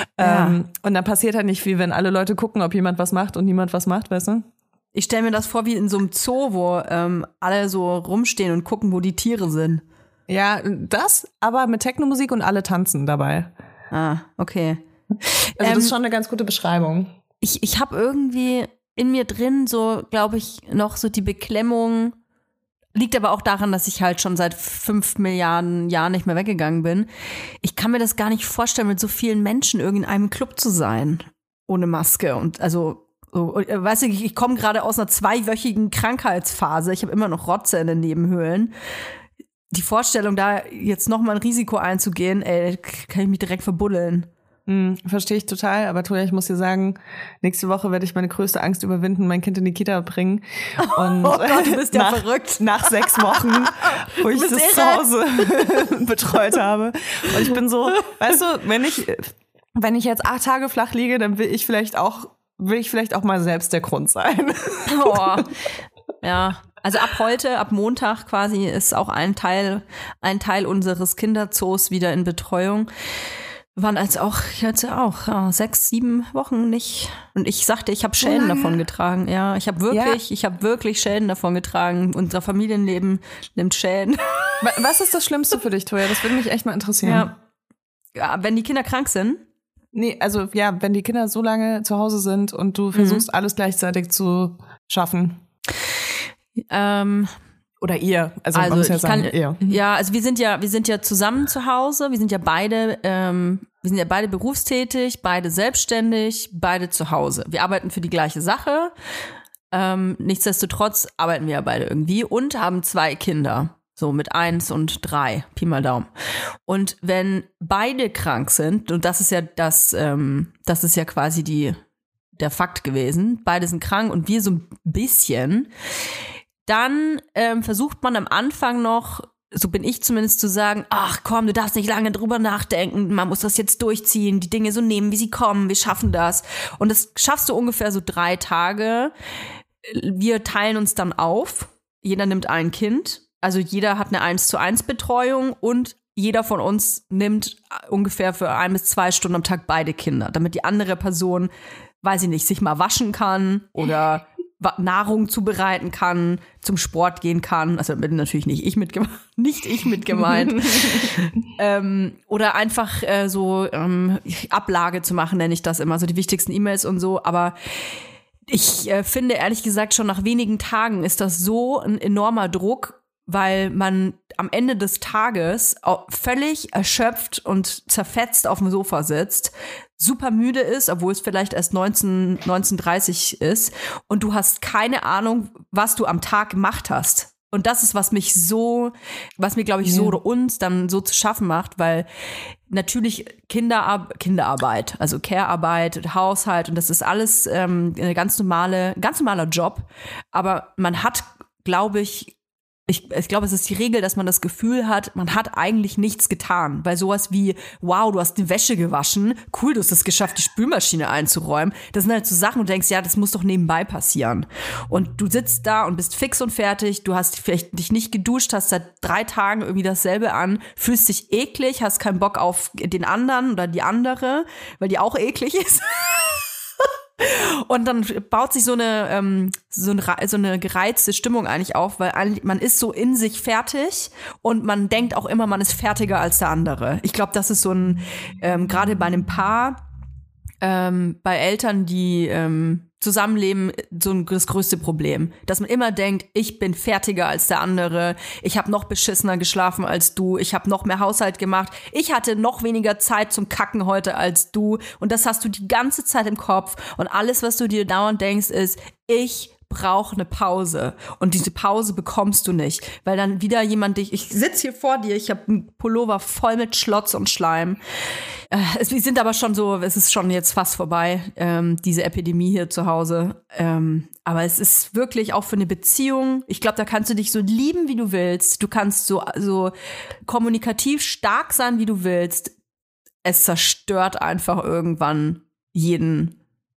[SPEAKER 1] Und dann passiert halt nicht viel, wenn alle Leute gucken, ob jemand was macht und niemand was macht, weißt du?
[SPEAKER 4] Ich stelle mir das vor wie in so einem Zoo, wo alle so rumstehen und gucken, wo die Tiere sind.
[SPEAKER 1] Ja, das, aber mit Techno-Musik und alle tanzen dabei.
[SPEAKER 4] Ah, okay.
[SPEAKER 1] Also das ist schon eine ganz gute Beschreibung.
[SPEAKER 4] Ich habe irgendwie in mir drin so, glaube ich, noch so die Beklemmung. Liegt aber auch daran, dass ich halt schon seit 5 Milliarden Jahren nicht mehr weggegangen bin. Ich kann mir das gar nicht vorstellen, mit so vielen Menschen in einem Club zu sein. Ohne Maske. Und also, so, weißt du, ich komme gerade aus einer 2-wöchigen Krankheitsphase. Ich habe immer noch Rotze in den Nebenhöhlen. Die Vorstellung, da jetzt noch mal ein Risiko einzugehen, kann ich mich direkt verbuddeln.
[SPEAKER 1] Verstehe ich total, aber Toja, ich muss dir sagen, nächste Woche werde ich meine größte Angst überwinden, mein Kind in die Kita bringen. Und
[SPEAKER 4] oh Gott, du bist ja verrückt.
[SPEAKER 1] Nach 6 Wochen, wo ich das zu Hause betreut habe. Und ich bin so, weißt du, wenn ich jetzt 8 Tage flach liege, dann will ich vielleicht auch mal selbst der Grund sein.
[SPEAKER 4] Oh. Ja. Also ab heute, ab Montag quasi, ist auch ein Teil unseres Kinderzoos wieder in Betreuung. Wir waren jetzt auch 6, 7 Wochen nicht. Und ich sagte, ich habe Schäden davon getragen. Ja, ich habe wirklich Schäden davon getragen. Unser Familienleben nimmt Schäden.
[SPEAKER 1] Was ist das Schlimmste für dich, Toja? Das würde mich echt mal interessieren.
[SPEAKER 4] Ja, wenn die Kinder krank sind.
[SPEAKER 1] Nee, also ja, wenn die Kinder so lange zu Hause sind und du versuchst, alles gleichzeitig zu schaffen. Oder ihr, also man muss ja sagen, ihr.
[SPEAKER 4] Ja, also wir sind ja zusammen zu Hause, wir sind ja beide berufstätig, beide selbstständig, beide zu Hause. Wir arbeiten für die gleiche Sache, nichtsdestotrotz arbeiten wir ja beide irgendwie und haben 2 Kinder, so mit 1 und 3, Pi mal Daumen. Und wenn beide krank sind, und das ist ja quasi der Fakt gewesen, beide sind krank und wir so ein bisschen, dann versucht man am Anfang noch, so bin ich zumindest, zu sagen, ach komm, du darfst nicht lange drüber nachdenken, man muss das jetzt durchziehen, die Dinge so nehmen, wie sie kommen, wir schaffen das. Und das schaffst du ungefähr so 3 Tage. Wir teilen uns dann auf, jeder nimmt ein Kind, also jeder hat eine 1:1 Betreuung und jeder von uns nimmt ungefähr für 1 bis 2 Stunden am Tag beide Kinder, damit die andere Person, weiß ich nicht, sich mal waschen kann oder Nahrung zubereiten kann, zum Sport gehen kann. Also bin natürlich nicht ich mit gemeint. Oder einfach Ablage zu machen, nenne ich das immer. So die wichtigsten E-Mails und so. Aber ich finde, ehrlich gesagt, schon nach wenigen Tagen ist das so ein enormer Druck, weil man am Ende des Tages auch völlig erschöpft und zerfetzt auf dem Sofa sitzt, super müde ist, obwohl es vielleicht erst 19:30 ist und du hast keine Ahnung, was du am Tag gemacht hast. Und das ist, was mir, glaube ich, so oder uns dann so zu schaffen macht, weil natürlich Kinderarbeit, also Care-Arbeit, Haushalt und das ist alles ein ganz normaler Job, aber man hat, glaube ich glaube, es ist die Regel, dass man das Gefühl hat, man hat eigentlich nichts getan. Weil sowas wie, wow, du hast die Wäsche gewaschen, cool, du hast es geschafft, die Spülmaschine einzuräumen. Das sind halt so Sachen, wo du denkst, ja, das muss doch nebenbei passieren. Und du sitzt da und bist fix und fertig, du hast vielleicht dich nicht geduscht, hast seit 3 Tagen irgendwie dasselbe an, fühlst dich eklig, hast keinen Bock auf den anderen oder die andere, weil die auch eklig ist. Und dann baut sich so eine gereizte Stimmung eigentlich auf, weil man ist so in sich fertig und man denkt auch immer, man ist fertiger als der andere. Ich glaube, das ist so ein, gerade bei einem Paar, bei Eltern, die zusammenleben, das größte Problem. Dass man immer denkt, ich bin fertiger als der andere, ich habe noch beschissener geschlafen als du, ich habe noch mehr Haushalt gemacht, ich hatte noch weniger Zeit zum Kacken heute als du. Und das hast du die ganze Zeit im Kopf. Und alles, was du dir dauernd denkst, ist, ich brauche eine Pause. Und diese Pause bekommst du nicht, weil dann wieder jemand ich sitze hier vor dir, ich habe einen Pullover voll mit Schlotz und Schleim. Wir sind aber schon so, es ist schon jetzt fast vorbei, diese Epidemie hier zu Hause. Aber es ist wirklich auch für eine Beziehung, ich glaube, da kannst du dich so lieben, wie du willst. Du kannst so kommunikativ stark sein, wie du willst. Es zerstört einfach irgendwann jedes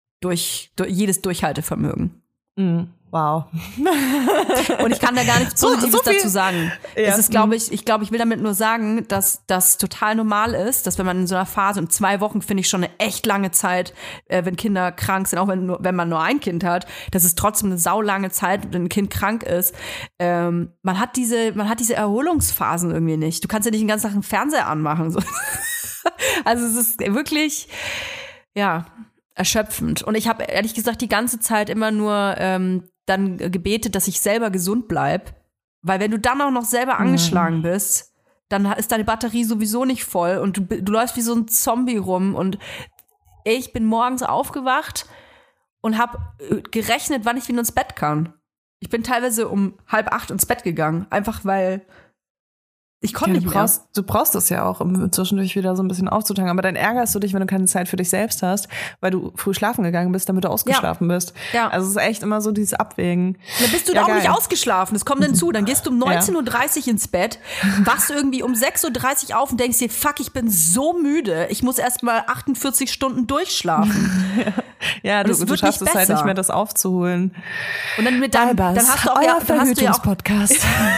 [SPEAKER 4] Durchhaltevermögen.
[SPEAKER 1] Wow.
[SPEAKER 4] Und ich kann da gar nichts Positives dazu sagen.
[SPEAKER 1] Ja.
[SPEAKER 4] Es ist, ich will damit nur sagen, dass das total normal ist, dass wenn man in so einer Phase, und 2 Wochen finde ich schon eine echt lange Zeit, wenn Kinder krank sind, auch wenn man nur ein Kind hat, das ist trotzdem eine saulange Zeit, wenn ein Kind krank ist. Man hat diese Erholungsphasen irgendwie nicht. Du kannst ja nicht den ganzen Tag einen Fernseher anmachen. So. Also es ist wirklich, ja, erschöpfend. Und ich habe ehrlich gesagt die ganze Zeit immer nur dann gebetet, dass ich selber gesund bleib. Weil wenn du dann auch noch selber angeschlagen bist, dann ist deine Batterie sowieso nicht voll und du läufst wie so ein Zombie rum. Und ich bin morgens aufgewacht und habe gerechnet, wann ich wieder ins Bett kann. Ich bin teilweise um 7:30 ins Bett gegangen, einfach weil ich konnte nicht mehr.
[SPEAKER 1] Du brauchst das ja auch, um zwischendurch wieder so ein bisschen aufzutanken. Aber dann ärgerst du dich, wenn du keine Zeit für dich selbst hast, weil du früh schlafen gegangen bist, damit du ausgeschlafen bist. Ja. Also es ist echt immer so dieses Abwägen.
[SPEAKER 4] Dann bist du auch nicht ausgeschlafen. Das kommt hinzu. Dann gehst du um 19:30 Uhr ins Bett, wachst irgendwie um 6:30 Uhr auf und denkst dir, fuck, ich bin so müde. Ich muss erst mal 48 Stunden durchschlafen.
[SPEAKER 1] Ja, du schaffst es halt nicht mehr, das aufzuholen.
[SPEAKER 4] Und dann dann hast du auch
[SPEAKER 1] Podcast.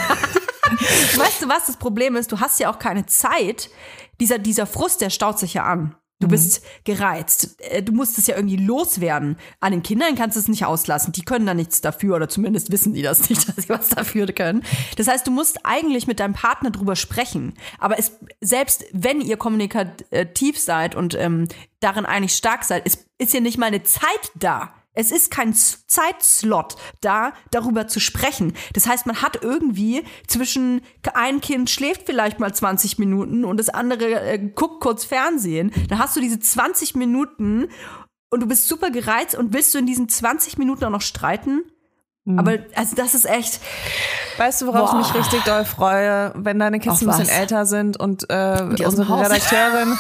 [SPEAKER 4] Weißt du, was das Problem ist? Du hast ja auch keine Zeit. Dieser Frust, der staut sich ja an. Du bist gereizt. Du musst es ja irgendwie loswerden. An den Kindern kannst du es nicht auslassen. Die können da nichts dafür, oder zumindest wissen die das nicht, dass sie was dafür können. Das heißt, du musst eigentlich mit deinem Partner drüber sprechen. Aber selbst wenn ihr kommunikativ seid und darin eigentlich stark seid, ist ja nicht mal eine Zeit da. Es ist kein Zeitslot da, darüber zu sprechen. Das heißt, man hat irgendwie ein Kind schläft vielleicht mal 20 Minuten und das andere guckt kurz Fernsehen. Dann hast du diese 20 Minuten und du bist super gereizt und willst du in diesen 20 Minuten auch noch streiten? Aber also das ist echt.
[SPEAKER 1] Weißt du, worauf ich mich richtig doll freue, wenn deine Kids ein bisschen älter sind und unsere Redakteurin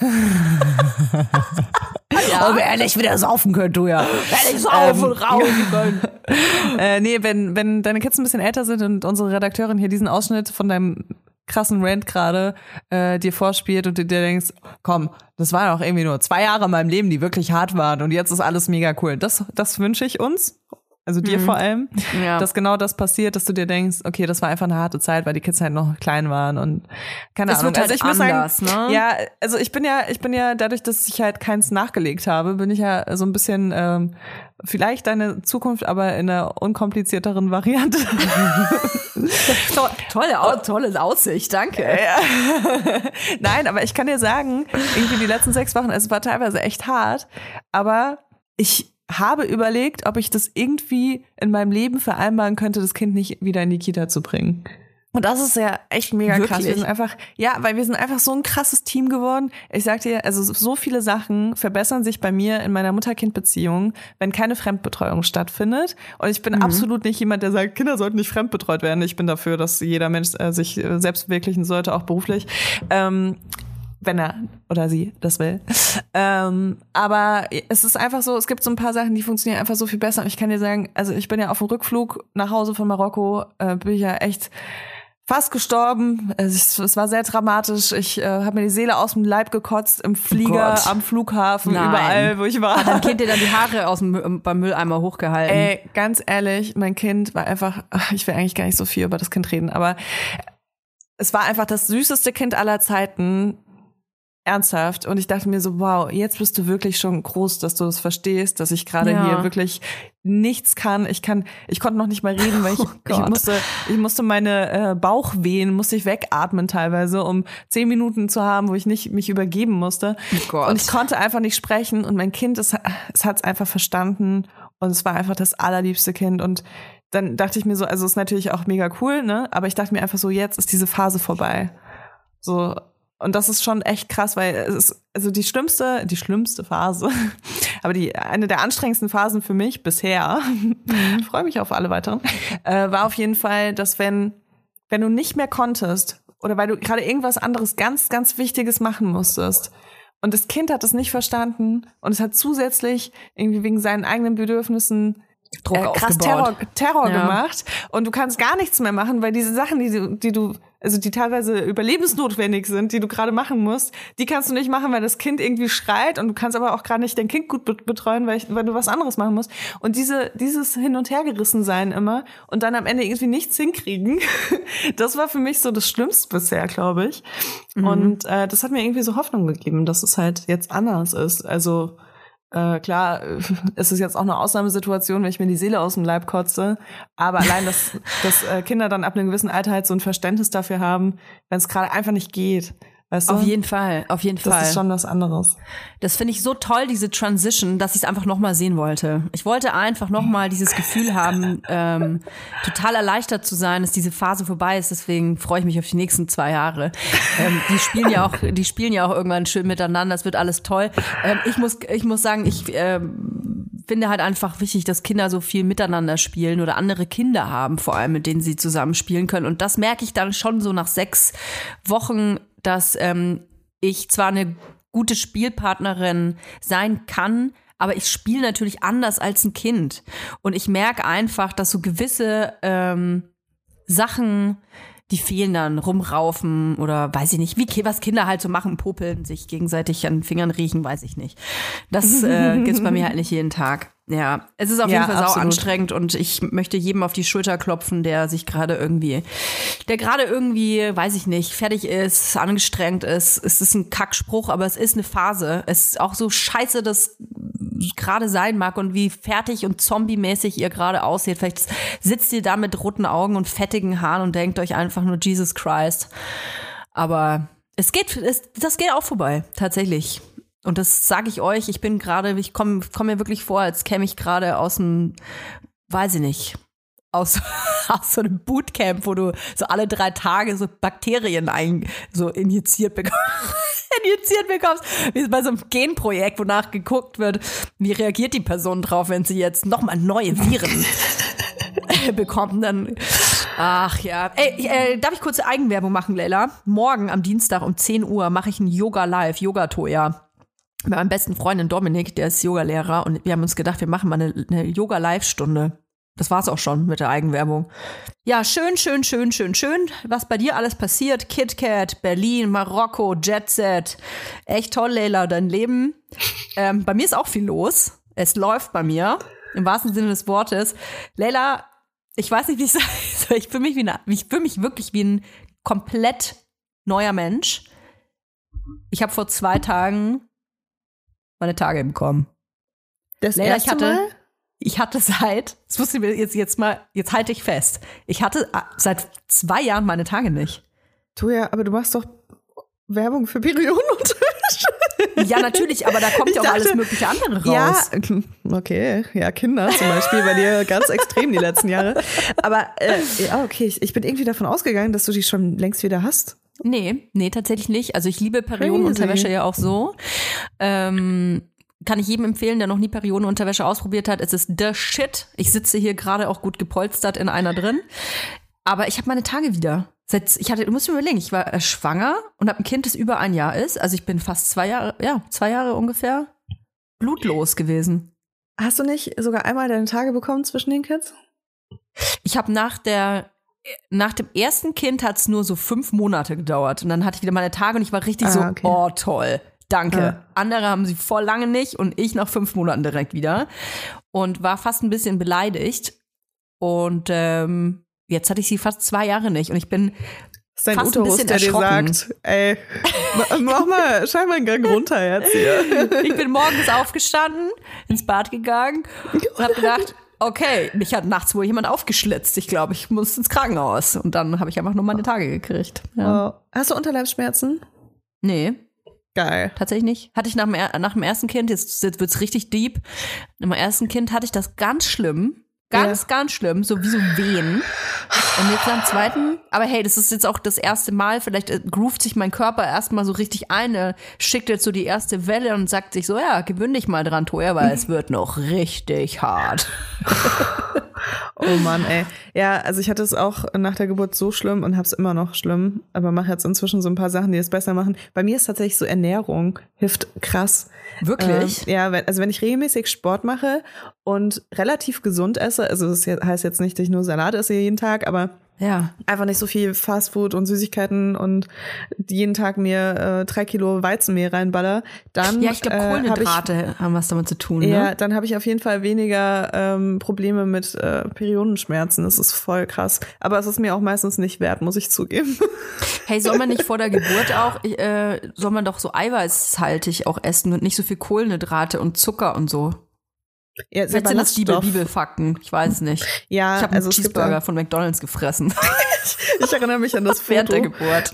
[SPEAKER 2] ob er ehrlich wieder saufen könnt, du ja.
[SPEAKER 4] Ehrlich saufen, rauchen können.
[SPEAKER 1] Nee, wenn deine Kids ein bisschen älter sind und unsere Redakteurin hier diesen Ausschnitt von deinem krassen Rant gerade dir vorspielt und du dir denkst, komm, das waren auch irgendwie nur 2 Jahre in meinem Leben, die wirklich hart waren und jetzt ist alles mega cool. Das wünsche ich uns. Also dir vor allem, dass genau das passiert, dass du dir denkst, okay, das war einfach eine harte Zeit, weil die Kids halt noch klein waren und keine Ahnung.
[SPEAKER 4] Wird halt
[SPEAKER 1] also ich muss
[SPEAKER 4] anders,
[SPEAKER 1] sagen,
[SPEAKER 4] ne?
[SPEAKER 1] ja, also ich bin ja dadurch, dass ich halt keins nachgelegt habe, bin ich ja so ein bisschen vielleicht deine Zukunft, aber in einer unkomplizierteren Variante.
[SPEAKER 4] Tolle Aussicht, danke.
[SPEAKER 1] Ja. Nein, aber ich kann dir sagen, irgendwie die letzten 6 Wochen, es war teilweise echt hart, aber ich habe überlegt, ob ich das irgendwie in meinem Leben vereinbaren könnte, das Kind nicht wieder in die Kita zu bringen. Und das ist ja echt mega krass. Wir sind einfach, weil wir sind einfach so ein krasses Team geworden. Ich sag dir, also so viele Sachen verbessern sich bei mir in meiner Mutter-Kind-Beziehung, wenn keine Fremdbetreuung stattfindet. Und ich bin absolut nicht jemand, der sagt, Kinder sollten nicht fremdbetreut werden. Ich bin dafür, dass jeder Mensch sich selbst verwirklichen sollte, auch beruflich. Wenn er oder sie das will. Aber es ist einfach so, es gibt so ein paar Sachen, die funktionieren einfach so viel besser. Und ich kann dir sagen, also ich bin ja auf dem Rückflug nach Hause von Marokko, bin ich ja echt fast gestorben. Es war sehr dramatisch. Ich habe mir die Seele aus dem Leib gekotzt im Flieger, am Flughafen, überall, wo ich war.
[SPEAKER 4] Hat dein Kind dir dann die Haare beim Mülleimer hochgehalten?
[SPEAKER 1] Ey, ganz ehrlich, mein Kind war einfach, ich will eigentlich gar nicht so viel über das Kind reden, aber es war einfach das süßeste Kind aller Zeiten. ernsthaft. Und ich dachte mir so, wow, jetzt bist du wirklich schon groß, dass du das verstehst, dass ich gerade hier wirklich nichts kann. Ich konnte noch nicht mal reden, weil ich musste meine Bauchwehen, musste ich wegatmen teilweise, um 10 Minuten zu haben, wo ich nicht mich übergeben musste.
[SPEAKER 2] Oh Gott.
[SPEAKER 1] Und ich konnte einfach nicht sprechen. Und mein Kind, es hat es einfach verstanden. Und es war einfach das allerliebste Kind. Und dann dachte ich mir so, also ist natürlich auch mega cool, ne? Aber ich dachte mir einfach so, jetzt ist diese Phase vorbei. So. Und das ist schon echt krass, weil es ist also die schlimmste Phase, aber eine der anstrengendsten Phasen für mich bisher, ich freue mich auf alle weiteren, war auf jeden Fall, dass wenn du nicht mehr konntest oder weil du gerade irgendwas anderes ganz, ganz Wichtiges machen musstest und das Kind hat es nicht verstanden und es hat zusätzlich irgendwie wegen seinen eigenen Bedürfnissen krass Terror gemacht und du kannst gar nichts mehr machen, weil diese Sachen, die teilweise überlebensnotwendig sind, die du gerade machen musst, die kannst du nicht machen, weil das Kind irgendwie schreit und du kannst aber auch gerade nicht dein Kind gut betreuen, weil du was anderes machen musst. Und dieses Hin- und Hergerissen sein immer und dann am Ende irgendwie nichts hinkriegen, das war für mich so das Schlimmste bisher, glaube ich. Und das hat mir irgendwie so Hoffnung gegeben, dass es halt jetzt anders ist. Also klar, es ist jetzt auch eine Ausnahmesituation, wenn ich mir die Seele aus dem Leib kotze, aber allein, dass Kinder dann ab einem gewissen Alter halt so ein Verständnis dafür haben, wenn es gerade einfach nicht geht. Weißt du?
[SPEAKER 4] Auf jeden Fall.
[SPEAKER 1] Das ist schon was anderes.
[SPEAKER 4] Das finde ich so toll, diese Transition, dass ich es einfach nochmal sehen wollte. Ich wollte einfach nochmal dieses Gefühl haben, total erleichtert zu sein, dass diese Phase vorbei ist. Deswegen freue ich mich auf die nächsten 2 Jahre. Die spielen ja auch irgendwann schön miteinander. Das wird alles toll. Ich muss sagen, ich finde halt einfach wichtig, dass Kinder so viel miteinander spielen oder andere Kinder haben, vor allem mit denen sie zusammen spielen können. Und das merke ich dann schon so nach 6 Wochen, dass ich zwar eine gute Spielpartnerin sein kann, aber ich spiele natürlich anders als ein Kind. Und ich merke einfach, dass so gewisse Sachen, die fehlen dann, rumraufen oder weiß ich nicht, was Kinder halt so machen, popeln, sich gegenseitig an den Fingern riechen, weiß ich nicht. Das gibt's bei mir halt nicht jeden Tag. Ja, es ist auf jeden Fall sau anstrengend und ich möchte jedem auf die Schulter klopfen, der gerade irgendwie, weiß ich nicht, fertig ist, angestrengt ist. Es ist ein Kackspruch, aber es ist eine Phase. Es ist auch so scheiße, das gerade sein mag und wie fertig und zombie-mäßig ihr gerade aussieht. Vielleicht sitzt ihr da mit roten Augen und fettigen Haaren und denkt euch einfach nur Jesus Christ. Aber das geht auch vorbei, tatsächlich. Und das sage ich euch, ich komme mir wirklich vor, als käme ich gerade aus einem, weiß ich nicht, aus so einem Bootcamp, wo du so alle 3 Tage so Bakterien so injiziert bekommst, wie bei so einem Genprojekt, wonach geguckt wird, wie reagiert die Person drauf, wenn sie jetzt nochmal neue Viren bekommt. Dann, ach ja. Ey, darf ich kurz Eigenwerbung machen, Leila? Morgen am Dienstag um 10 Uhr mache ich ein Yoga-Live, Yoga-Toya. Bei meinem besten Freund Dominik, der ist Yogalehrer und wir haben uns gedacht, wir machen mal eine Yoga-Live-Stunde. Das war's auch schon mit der Eigenwerbung. Ja, schön, was bei dir alles passiert. KitKat, Berlin, Marokko, Jet Set. Echt toll, Leila, dein Leben. Bei mir ist auch viel los. Es läuft bei mir, im wahrsten Sinne des Wortes. Leila, ich weiß nicht, wie ich sagen soll. Ich fühle mich wirklich wie ein komplett neuer Mensch. Ich habe vor 2 Tagen meine Tage bekommen.
[SPEAKER 1] Das Leila, erste Mal?
[SPEAKER 4] Ich hatte das wusste ich jetzt halte ich fest. Ich hatte seit 2 Jahren meine Tage nicht.
[SPEAKER 1] Du ja, aber du machst doch Werbung für Periodenunterwäsche.
[SPEAKER 4] Ja, natürlich, aber da kommt ja auch alles mögliche andere raus.
[SPEAKER 1] Ja, okay. Ja, Kinder zum Beispiel bei dir ganz extrem die letzten Jahre. Aber okay, ich bin irgendwie davon ausgegangen, dass du die schon längst wieder hast.
[SPEAKER 4] Nee, tatsächlich nicht. Also ich liebe Periodenunterwäsche ja auch so. Kann ich jedem empfehlen, der noch nie Periodenunterwäsche ausprobiert hat. Es ist the shit. Ich sitze hier gerade auch gut gepolstert in einer drin. Aber ich habe meine Tage wieder. Du musst mir überlegen, ich war schwanger und habe ein Kind, das über 1 Jahr ist. Also ich bin fast 2 Jahre ungefähr blutlos gewesen.
[SPEAKER 1] Hast du nicht sogar einmal deine Tage bekommen zwischen den Kids?
[SPEAKER 4] Ich habe nach dem ersten Kind hat es nur so 5 Monate gedauert. Und dann hatte ich wieder meine Tage und ich war richtig okay. Oh toll. Danke. Ja. Andere haben sie voll lange nicht und ich nach 5 Monaten direkt wieder. Und war fast ein bisschen beleidigt. Und jetzt hatte ich sie fast 2 Jahre nicht. Und ich bin
[SPEAKER 1] ist dein
[SPEAKER 4] fast ein
[SPEAKER 1] Uterus,
[SPEAKER 4] bisschen
[SPEAKER 1] der dir
[SPEAKER 4] erschrocken.
[SPEAKER 1] sagt, ey, schau mal einen Gang runter jetzt hier.
[SPEAKER 4] Ich bin morgens aufgestanden, ins Bad gegangen und habe gedacht, okay, mich hat nachts wohl jemand aufgeschlitzt. Ich glaube, ich muss ins Krankenhaus. Und dann habe ich einfach nur meine Tage gekriegt. Ja.
[SPEAKER 1] Oh. Hast du Unterleibsschmerzen?
[SPEAKER 4] Nee,
[SPEAKER 1] Geil.
[SPEAKER 4] tatsächlich nicht. Hatte ich nach dem ersten Kind, jetzt wird's richtig deep. Nach dem ersten Kind hatte ich das ganz schlimm. Ganz schlimm, so wie so Wehen. Und jetzt nach dem zweiten, aber hey, das ist jetzt auch das erste Mal, vielleicht groovt sich mein Körper erstmal so richtig ein, er schickt jetzt so die erste Welle und sagt sich so, ja, gewöhn dich mal dran, Toja, weil es wird noch richtig hart.
[SPEAKER 1] Oh Mann, ey. Ja, also ich hatte es auch nach der Geburt so schlimm und hab's immer noch schlimm, aber mache jetzt inzwischen so ein paar Sachen, die es besser machen. Bei mir ist tatsächlich so Ernährung, hilft krass.
[SPEAKER 4] Wirklich?
[SPEAKER 1] Ja, wenn ich regelmäßig Sport mache und relativ gesund esse, also das heißt jetzt nicht, dass ich nur Salat esse jeden Tag, aber
[SPEAKER 4] Ja.
[SPEAKER 1] einfach nicht so viel Fastfood und Süßigkeiten und jeden Tag mir 3 Kilo Weizenmehl reinballer, dann
[SPEAKER 4] Ja, ich glaube, Kohlenhydrate haben was damit zu tun, ne?
[SPEAKER 1] ja, dann habe ich auf jeden Fall weniger Probleme mit Periodenschmerzen. Das ist voll krass. Aber es ist mir auch meistens nicht wert, muss ich zugeben.
[SPEAKER 4] Hey, soll man nicht vor der Geburt auch, soll man doch so eiweißhaltig auch essen und nicht so viel Kohlenhydrate und Zucker und so?
[SPEAKER 1] Ja,
[SPEAKER 4] Vielleicht sind das Bibelfakten, ich weiß es nicht.
[SPEAKER 1] Ja,
[SPEAKER 4] Ich habe
[SPEAKER 1] also
[SPEAKER 4] einen
[SPEAKER 1] es gibt
[SPEAKER 4] Cheeseburger von McDonald's gefressen.
[SPEAKER 1] ich erinnere mich an das Foto.
[SPEAKER 4] Während der Geburt.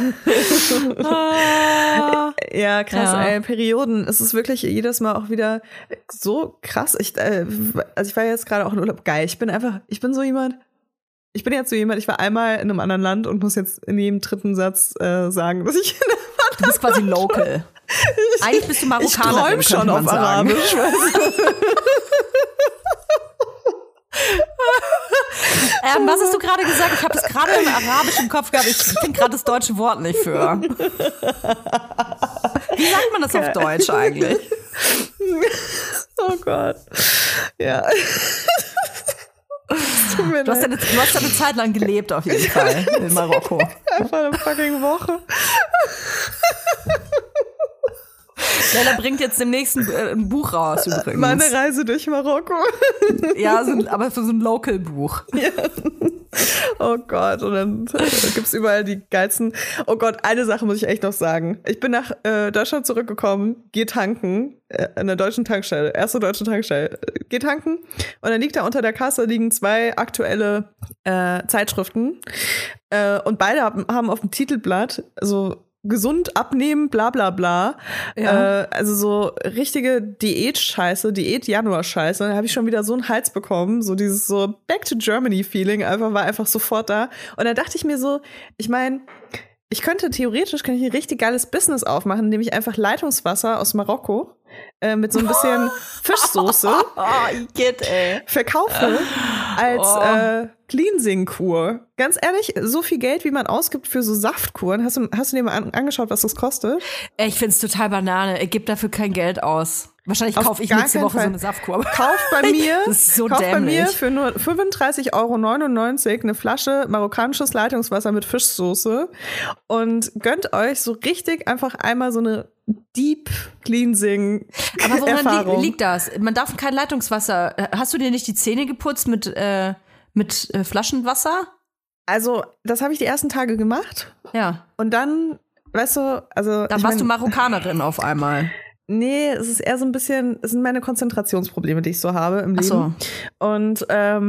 [SPEAKER 1] Ja, krass,
[SPEAKER 4] Ja.
[SPEAKER 1] ey, Perioden. Es ist wirklich jedes Mal auch wieder so krass. Ich war jetzt gerade auch in Urlaub. Geil, ich bin so jemand, ich war einmal in einem anderen Land und muss jetzt in jedem dritten Satz sagen, dass ich
[SPEAKER 4] Du bist quasi local. Eigentlich bist du
[SPEAKER 1] ich
[SPEAKER 4] Marokkanerin,
[SPEAKER 1] träume schon
[SPEAKER 4] könnte man
[SPEAKER 1] auf
[SPEAKER 4] sagen.
[SPEAKER 1] Arabisch.
[SPEAKER 4] Was hast du gerade gesagt? Ich habe es gerade im Arabisch im Kopf gehabt. Ich finde gerade das deutsche Wort nicht für. Wie sagt man das auf Deutsch eigentlich?
[SPEAKER 1] Oh Gott. Ja. Tut mir
[SPEAKER 4] Du hast
[SPEAKER 1] leid.
[SPEAKER 4] eine Zeit lang gelebt auf jeden Fall in Marokko.
[SPEAKER 1] Einfach eine fucking Woche.
[SPEAKER 4] Leila bringt jetzt demnächst ein Buch raus übrigens.
[SPEAKER 1] Meine Reise durch Marokko.
[SPEAKER 4] Ja, aber für so ein Local-Buch.
[SPEAKER 1] Oh Gott, und dann gibt's überall die geilsten. Oh Gott, eine Sache muss ich echt noch sagen. Ich bin nach Deutschland zurückgekommen, geh tanken, an der deutschen Tankstelle, erste deutsche Tankstelle, geh tanken und dann liegt da unter der Kasse liegen 2 aktuelle Zeitschriften und beide haben auf dem Titelblatt so gesund abnehmen, bla bla bla.
[SPEAKER 4] Ja.
[SPEAKER 1] Also so richtige Diät-Scheiße, Diät-Januar-Scheiße. Da habe ich schon wieder so einen Hals bekommen. So dieses so Back-to-Germany-Feeling war einfach sofort da. Und da dachte ich mir so, ich meine, theoretisch kann ich ein richtig geiles Business aufmachen, indem ich einfach Leitungswasser aus Marokko mit so ein bisschen Fischsoße verkaufe als Cleansing-Kur. Ganz ehrlich, so viel Geld, wie man ausgibt für so Saftkuren. Hast du dir mal angeschaut, was das kostet?
[SPEAKER 4] Ich find's total Banane. Er gibt dafür kein Geld aus. Wahrscheinlich
[SPEAKER 1] Auf
[SPEAKER 4] kaufe ich
[SPEAKER 1] gar
[SPEAKER 4] nächste
[SPEAKER 1] keinen
[SPEAKER 4] Woche
[SPEAKER 1] Fall.
[SPEAKER 4] so eine Saftkur.
[SPEAKER 1] Kauf bei mir,
[SPEAKER 4] Das ist so
[SPEAKER 1] kauf bei mir
[SPEAKER 4] dämlich.
[SPEAKER 1] für nur 35,99 € eine Flasche marokkanisches Leitungswasser mit Fischsoße und gönnt euch so richtig einfach einmal so eine Deep Cleansing
[SPEAKER 4] Aber woran
[SPEAKER 1] Erfahrung.
[SPEAKER 4] liegt das? Man darf kein Leitungswasser. Hast du dir nicht die Zähne geputzt mit Flaschenwasser?
[SPEAKER 1] Also, das habe ich die ersten Tage gemacht
[SPEAKER 4] Ja.
[SPEAKER 1] und dann, weißt du, also
[SPEAKER 4] Dann warst du Marokkanerin auf einmal.
[SPEAKER 1] Nee, es ist eher so ein bisschen, es sind meine Konzentrationsprobleme, die ich so habe im
[SPEAKER 4] Ach so.
[SPEAKER 1] Leben. Und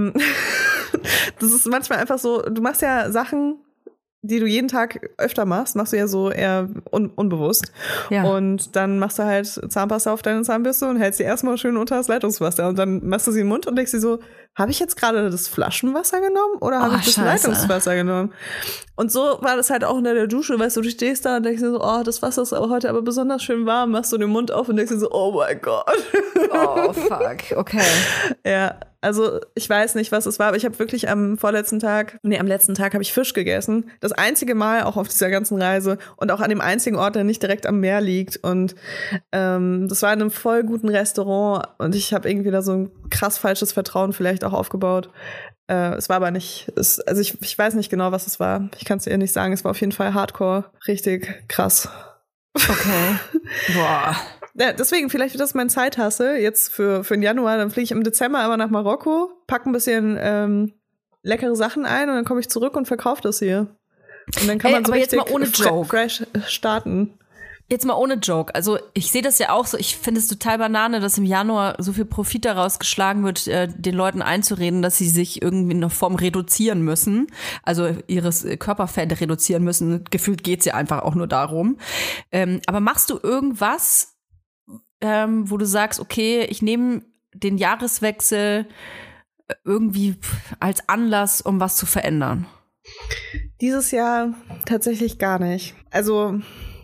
[SPEAKER 1] das ist manchmal einfach so, du machst ja Sachen, die du jeden Tag öfter machst du ja so eher unbewusst.
[SPEAKER 4] Ja.
[SPEAKER 1] Und dann machst du halt Zahnpasta auf deine Zahnbürste und hältst sie erstmal schön unter das Leitungswasser. Und dann machst du sie im Mund und denkst dir so, habe ich jetzt gerade das Flaschenwasser genommen oder habe ich das
[SPEAKER 4] Scheiße.
[SPEAKER 1] Leitungswasser genommen? Und so war das halt auch unter der Dusche, weißt du, du stehst da und denkst dir so, oh, das Wasser ist aber heute aber besonders schön warm, machst du den Mund auf und denkst dir so, oh mein Gott.
[SPEAKER 4] Oh, fuck. Okay.
[SPEAKER 1] Ja, also ich weiß nicht, was es war, aber ich habe wirklich am letzten Tag habe ich Fisch gegessen. Das einzige Mal auch auf dieser ganzen Reise und auch an dem einzigen Ort, der nicht direkt am Meer liegt. Und das war in einem voll guten Restaurant und ich habe irgendwie da so ein krass falsches Vertrauen vielleicht auch aufgebaut. Es war aber nicht, also ich weiß nicht genau, was es war. Ich kann es dir nicht sagen. Es war auf jeden Fall Hardcore, richtig krass.
[SPEAKER 4] Okay. Boah.
[SPEAKER 1] Ja, deswegen, vielleicht wird das mein Zeithassel jetzt für den Januar. Dann fliege ich im Dezember aber nach Marokko, packe ein bisschen leckere Sachen ein und dann komme ich zurück und verkaufe das hier. Und dann kann man so
[SPEAKER 4] aber jetzt
[SPEAKER 1] richtig
[SPEAKER 4] mal ohne Joke.
[SPEAKER 1] fresh starten.
[SPEAKER 4] Jetzt mal ohne Joke. Also ich sehe das ja auch so. Ich finde es total Banane, dass im Januar so viel Profit daraus geschlagen wird, den Leuten einzureden, dass sie sich irgendwie in einer Form reduzieren müssen. Also ihres Körperfett reduzieren müssen. Gefühlt geht's ja einfach auch nur darum. Aber machst du irgendwas, wo du sagst, okay, ich nehme den Jahreswechsel irgendwie als Anlass, um was zu verändern?
[SPEAKER 1] Dieses Jahr tatsächlich gar nicht. Also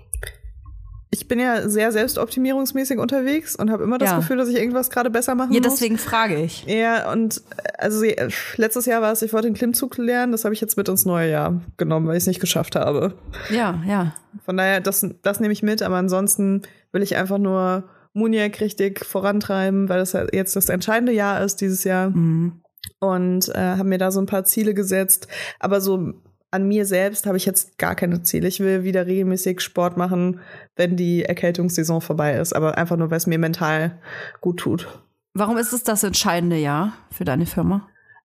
[SPEAKER 1] ich bin ja sehr selbstoptimierungsmäßig unterwegs und habe immer das Gefühl, dass ich irgendwas gerade besser machen muss.
[SPEAKER 4] Ja, deswegen frage ich.
[SPEAKER 1] Ja, und also letztes Jahr war es, ich wollte den Klimmzug lernen, das habe ich jetzt mit ins neue Jahr genommen, weil ich es nicht geschafft habe.
[SPEAKER 4] Ja.
[SPEAKER 1] Von daher, das nehme ich mit, aber ansonsten will ich einfach nur Muniac richtig vorantreiben, weil das ja jetzt das entscheidende Jahr ist dieses Jahr.
[SPEAKER 4] Mhm.
[SPEAKER 1] Und habe mir da so ein paar Ziele gesetzt, aber so an mir selbst habe ich jetzt gar keine Ziele. Ich will wieder regelmäßig Sport machen, wenn die Erkältungssaison vorbei ist. Aber einfach nur, weil es mir mental gut tut.
[SPEAKER 4] Warum ist es das entscheidende Jahr für deine Firma?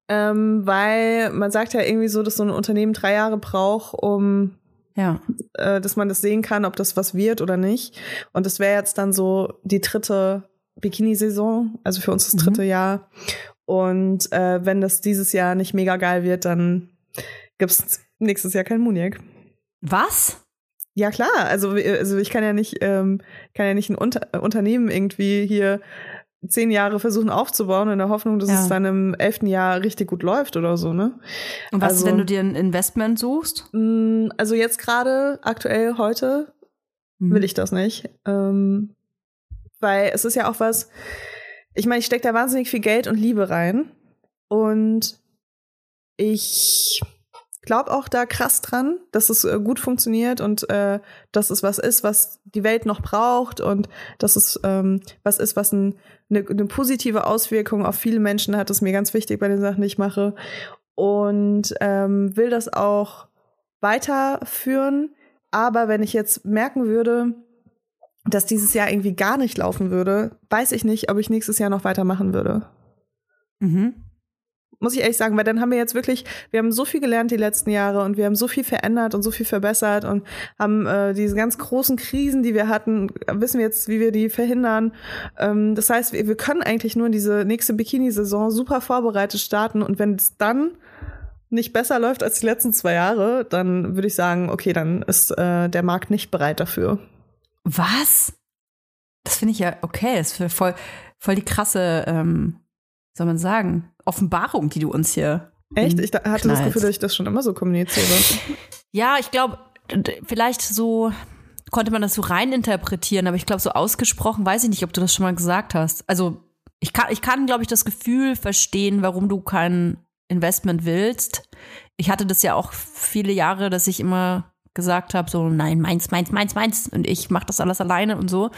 [SPEAKER 1] Weil man sagt ja irgendwie so, dass so ein Unternehmen 3 Jahre braucht, um dass man das sehen kann, ob das was wird oder nicht. Und das wäre jetzt dann so die 3. Bikini-Saison, also für uns das 3. Jahr. Und wenn das dieses Jahr nicht mega geil wird, dann gibt's nächstes Jahr kein Muniac.
[SPEAKER 4] Was?
[SPEAKER 1] Ja klar, also ich kann ja nicht ein Unternehmen irgendwie hier 10 Jahre versuchen aufzubauen in der Hoffnung, dass es dann im 11. Jahr richtig gut läuft oder so, ne?
[SPEAKER 4] Und was ist, wenn du dir ein Investment suchst?
[SPEAKER 1] Also jetzt gerade, aktuell heute, will ich das nicht. Weil es ist ja auch was, ich meine, ich stecke da wahnsinnig viel Geld und Liebe rein. Und ich glaube auch da krass dran, dass es gut funktioniert und dass es was ist, was die Welt noch braucht und dass es was ist, was eine positive Auswirkung auf viele Menschen hat. Das ist mir ganz wichtig bei den Sachen, die ich mache. Und will das auch weiterführen. Aber wenn ich jetzt merken würde, dass dieses Jahr irgendwie gar nicht laufen würde, weiß ich nicht, ob ich nächstes Jahr noch weitermachen würde. Muss ich ehrlich sagen, weil dann haben wir haben so viel gelernt die letzten Jahre und wir haben so viel verändert und so viel verbessert und haben diese ganz großen Krisen, die wir hatten, wissen wir jetzt, wie wir die verhindern. Das heißt, wir können eigentlich nur in diese nächste Bikini-Saison super vorbereitet starten und wenn es dann nicht besser läuft als die letzten 2 Jahre, dann würde ich sagen, okay, dann ist der Markt nicht bereit dafür.
[SPEAKER 4] Was? Das finde ich ja okay. Das ist voll die krasse, soll man sagen, Offenbarung, die du uns hier
[SPEAKER 1] Echt? Ich hatte das Gefühl, dass ich das schon immer so kommuniziere.
[SPEAKER 4] Ja, ich glaube, vielleicht so konnte man das so rein interpretieren, aber ich glaube, so ausgesprochen weiß ich nicht, ob du das schon mal gesagt hast. Also ich kann, glaube ich, das Gefühl verstehen, warum du kein Investment willst. Ich hatte das ja auch viele Jahre, dass ich immer gesagt habe, so nein, meins und ich mache das alles alleine und so.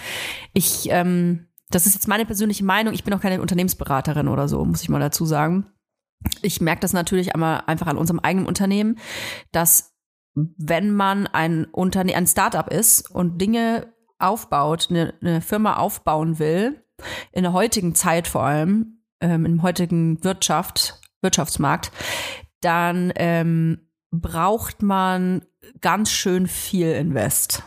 [SPEAKER 4] Das ist jetzt meine persönliche Meinung. Ich bin auch keine Unternehmensberaterin oder so, muss ich mal dazu sagen. Ich merke das natürlich aber einfach an unserem eigenen Unternehmen, dass wenn man ein Startup ist und Dinge aufbaut, eine Firma aufbauen will, in der heutigen Zeit vor allem, im heutigen Wirtschaftsmarkt, dann braucht man ganz schön viel Invest.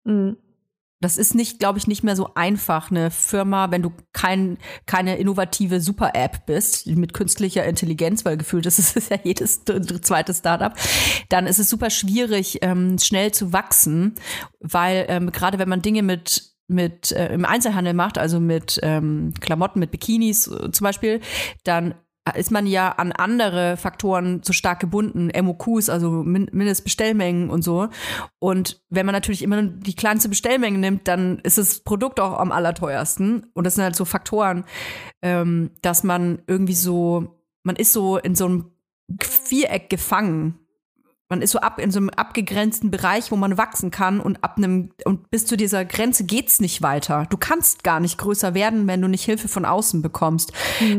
[SPEAKER 4] Das ist glaube ich, nicht mehr so einfach, eine Firma, wenn du keine innovative Super-App bist, mit künstlicher Intelligenz, weil gefühlt ist es ja jedes zweite Startup, dann ist es super schwierig, schnell zu wachsen, weil gerade wenn man Dinge mit im Einzelhandel macht, also mit Klamotten, mit Bikinis zum Beispiel, dann ist man ja an andere Faktoren so stark gebunden, MOQs, also Mindestbestellmengen und so. Und wenn man natürlich immer die kleinste Bestellmenge nimmt, dann ist das Produkt auch am allerteuersten. Und das sind halt so Faktoren, dass man irgendwie man ist so in so einem Viereck gefangen. Man ist so in so einem abgegrenzten Bereich, wo man wachsen kann und und bis zu dieser Grenze geht's nicht weiter. Du kannst gar nicht größer werden, wenn du nicht Hilfe von außen bekommst.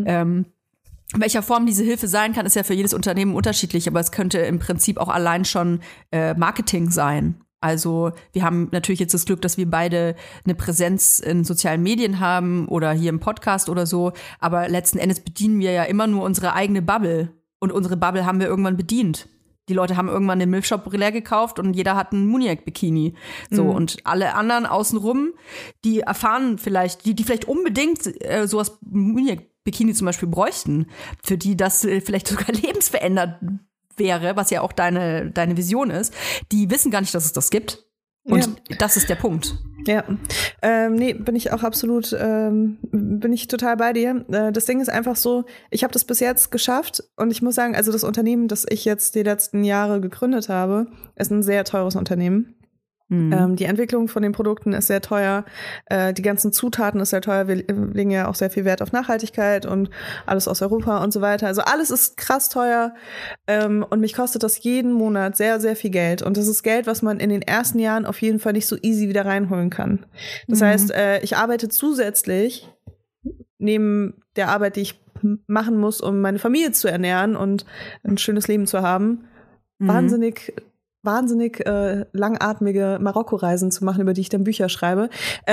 [SPEAKER 4] In welcher Form diese Hilfe sein kann, ist ja für jedes Unternehmen unterschiedlich, aber es könnte im Prinzip auch allein schon Marketing sein. Also wir haben natürlich jetzt das Glück, dass wir beide eine Präsenz in sozialen Medien haben oder hier im Podcast oder so, aber letzten Endes bedienen wir ja immer nur unsere eigene Bubble und unsere Bubble haben wir irgendwann bedient. die Leute haben irgendwann den Milchshop leer gekauft und jeder hat einen Muniac-Bikini. So, und alle anderen außenrum, die erfahren vielleicht, die vielleicht unbedingt sowas Muniac-Bikini zum Beispiel bräuchten, für die das vielleicht sogar lebensverändert wäre, was ja auch deine Vision ist, die wissen gar nicht, dass es das gibt. Und das ist der Punkt.
[SPEAKER 1] Ja, nee, bin ich auch absolut, bin ich total bei dir. Das Ding ist einfach so, ich habe das bis jetzt geschafft und ich muss sagen, also das Unternehmen, das ich jetzt die letzten Jahre gegründet habe, ist ein sehr teures Unternehmen. Die Entwicklung von den Produkten ist sehr teuer, die ganzen Zutaten ist sehr teuer, wir legen ja auch sehr viel Wert auf Nachhaltigkeit und alles aus Europa und so weiter. Also alles ist krass teuer und mich kostet das jeden Monat sehr, sehr viel Geld. Und das ist Geld, was man in den ersten Jahren auf jeden Fall nicht so easy wieder reinholen kann. Das heißt, ich arbeite zusätzlich neben der Arbeit, die ich machen muss, um meine Familie zu ernähren und ein schönes Leben zu haben, wahnsinnig langatmige Marokko-Reisen zu machen, über die ich dann Bücher schreibe.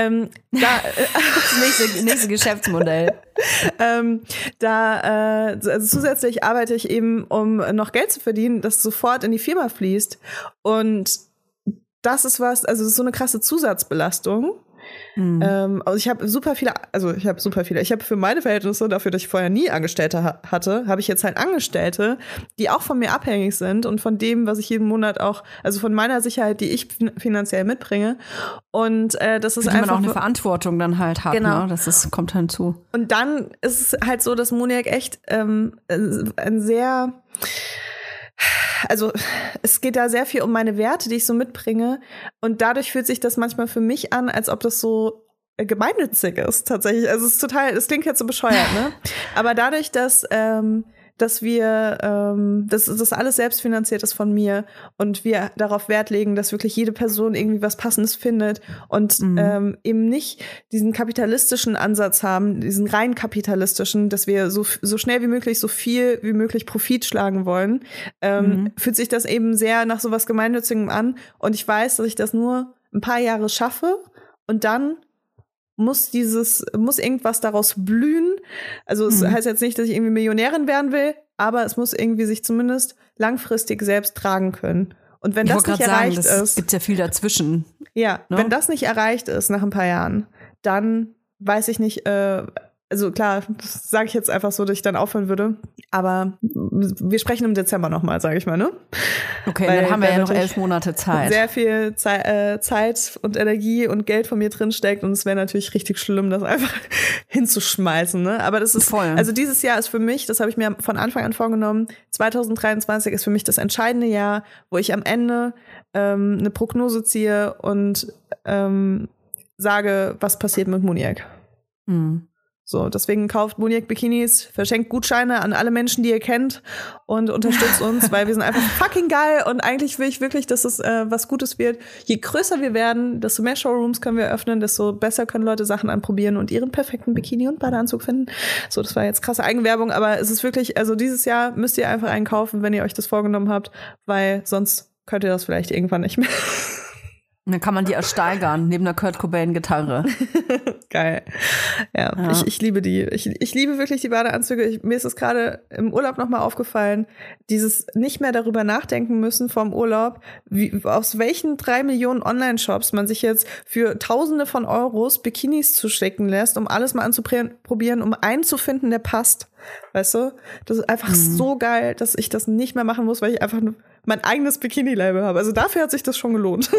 [SPEAKER 4] Das nächste Geschäftsmodell.
[SPEAKER 1] Also zusätzlich arbeite ich eben, um noch Geld zu verdienen, das sofort in die Firma fließt. Und das ist was, also das ist so eine krasse Zusatzbelastung. Also ich habe für meine Verhältnisse, dafür, dass ich vorher nie Angestellte hatte, habe ich jetzt halt Angestellte, die auch von mir abhängig sind und von dem, was ich jeden Monat auch, also von meiner Sicherheit, die ich finanziell mitbringe. Und das ist einfach,
[SPEAKER 4] man auch eine Verantwortung dann halt hat,
[SPEAKER 1] genau.
[SPEAKER 4] Ne? Kommt hinzu.
[SPEAKER 1] Und dann ist es halt so, dass Muniac echt ein sehr, also es geht da sehr viel um meine Werte, die ich so mitbringe. Und dadurch fühlt sich das manchmal für mich an, als ob das so gemeinnützig ist, tatsächlich. Also es ist total, es klingt jetzt so bescheuert, ne? Aber dadurch, dass das alles selbst finanziert ist von mir und wir darauf Wert legen, dass wirklich jede Person irgendwie was Passendes findet und eben nicht diesen kapitalistischen Ansatz haben, diesen rein kapitalistischen, dass wir so schnell wie möglich, so viel wie möglich Profit schlagen wollen, fühlt sich das eben sehr nach sowas Gemeinnützigem an. Und ich weiß, dass ich das nur ein paar Jahre schaffe und dann muss irgendwas daraus blühen. Also es heißt jetzt nicht, dass ich irgendwie Millionärin werden will, aber es muss irgendwie sich zumindest langfristig selbst tragen können. Und wenn das nicht erreicht ist,
[SPEAKER 4] es gibt ja viel dazwischen.
[SPEAKER 1] Ja, ne? Wenn das nicht erreicht ist nach ein paar Jahren, dann weiß ich nicht, also klar, das sage ich jetzt einfach so, dass ich dann aufhören würde. Aber wir sprechen im Dezember nochmal, sage ich mal, ne?
[SPEAKER 4] Okay, dann haben wir ja noch 11 Monate Zeit.
[SPEAKER 1] Sehr viel Zeit und Energie und Geld von mir drin steckt. Und es wäre natürlich richtig schlimm, das einfach hinzuschmeißen, ne? Aber das ist
[SPEAKER 4] voll.
[SPEAKER 1] Also dieses Jahr ist für mich, das habe ich mir von Anfang an vorgenommen, 2023 ist für mich das entscheidende Jahr, wo ich am Ende eine Prognose ziehe und sage, was passiert mit Muniac. So, deswegen kauft Muniac Bikinis, verschenkt Gutscheine an alle Menschen, die ihr kennt und unterstützt uns, weil wir sind einfach fucking geil und eigentlich will ich wirklich, dass es was Gutes wird. Je größer wir werden, desto mehr Showrooms können wir öffnen, desto besser können Leute Sachen anprobieren und ihren perfekten Bikini und Badeanzug finden. So, das war jetzt krasse Eigenwerbung, aber es ist wirklich, also dieses Jahr müsst ihr einfach einen kaufen, wenn ihr euch das vorgenommen habt, weil sonst könnt ihr das vielleicht irgendwann nicht mehr.
[SPEAKER 4] Und dann kann man die ersteigern, neben einer Kurt Cobain-Gitarre.
[SPEAKER 1] Geil. Ja. Ich liebe die. Ich liebe wirklich die Badeanzüge. Mir ist es gerade im Urlaub nochmal aufgefallen, dieses nicht mehr darüber nachdenken müssen vom Urlaub, aus welchen 3 Millionen Online-Shops man sich jetzt für Tausende von Euros Bikinis zuschicken lässt, um alles mal anzuprobieren, um einen zu finden, der passt. Weißt du? Das ist einfach so geil, dass ich das nicht mehr machen muss, weil ich einfach mein eigenes Bikini-Label habe. Also dafür hat sich das schon gelohnt.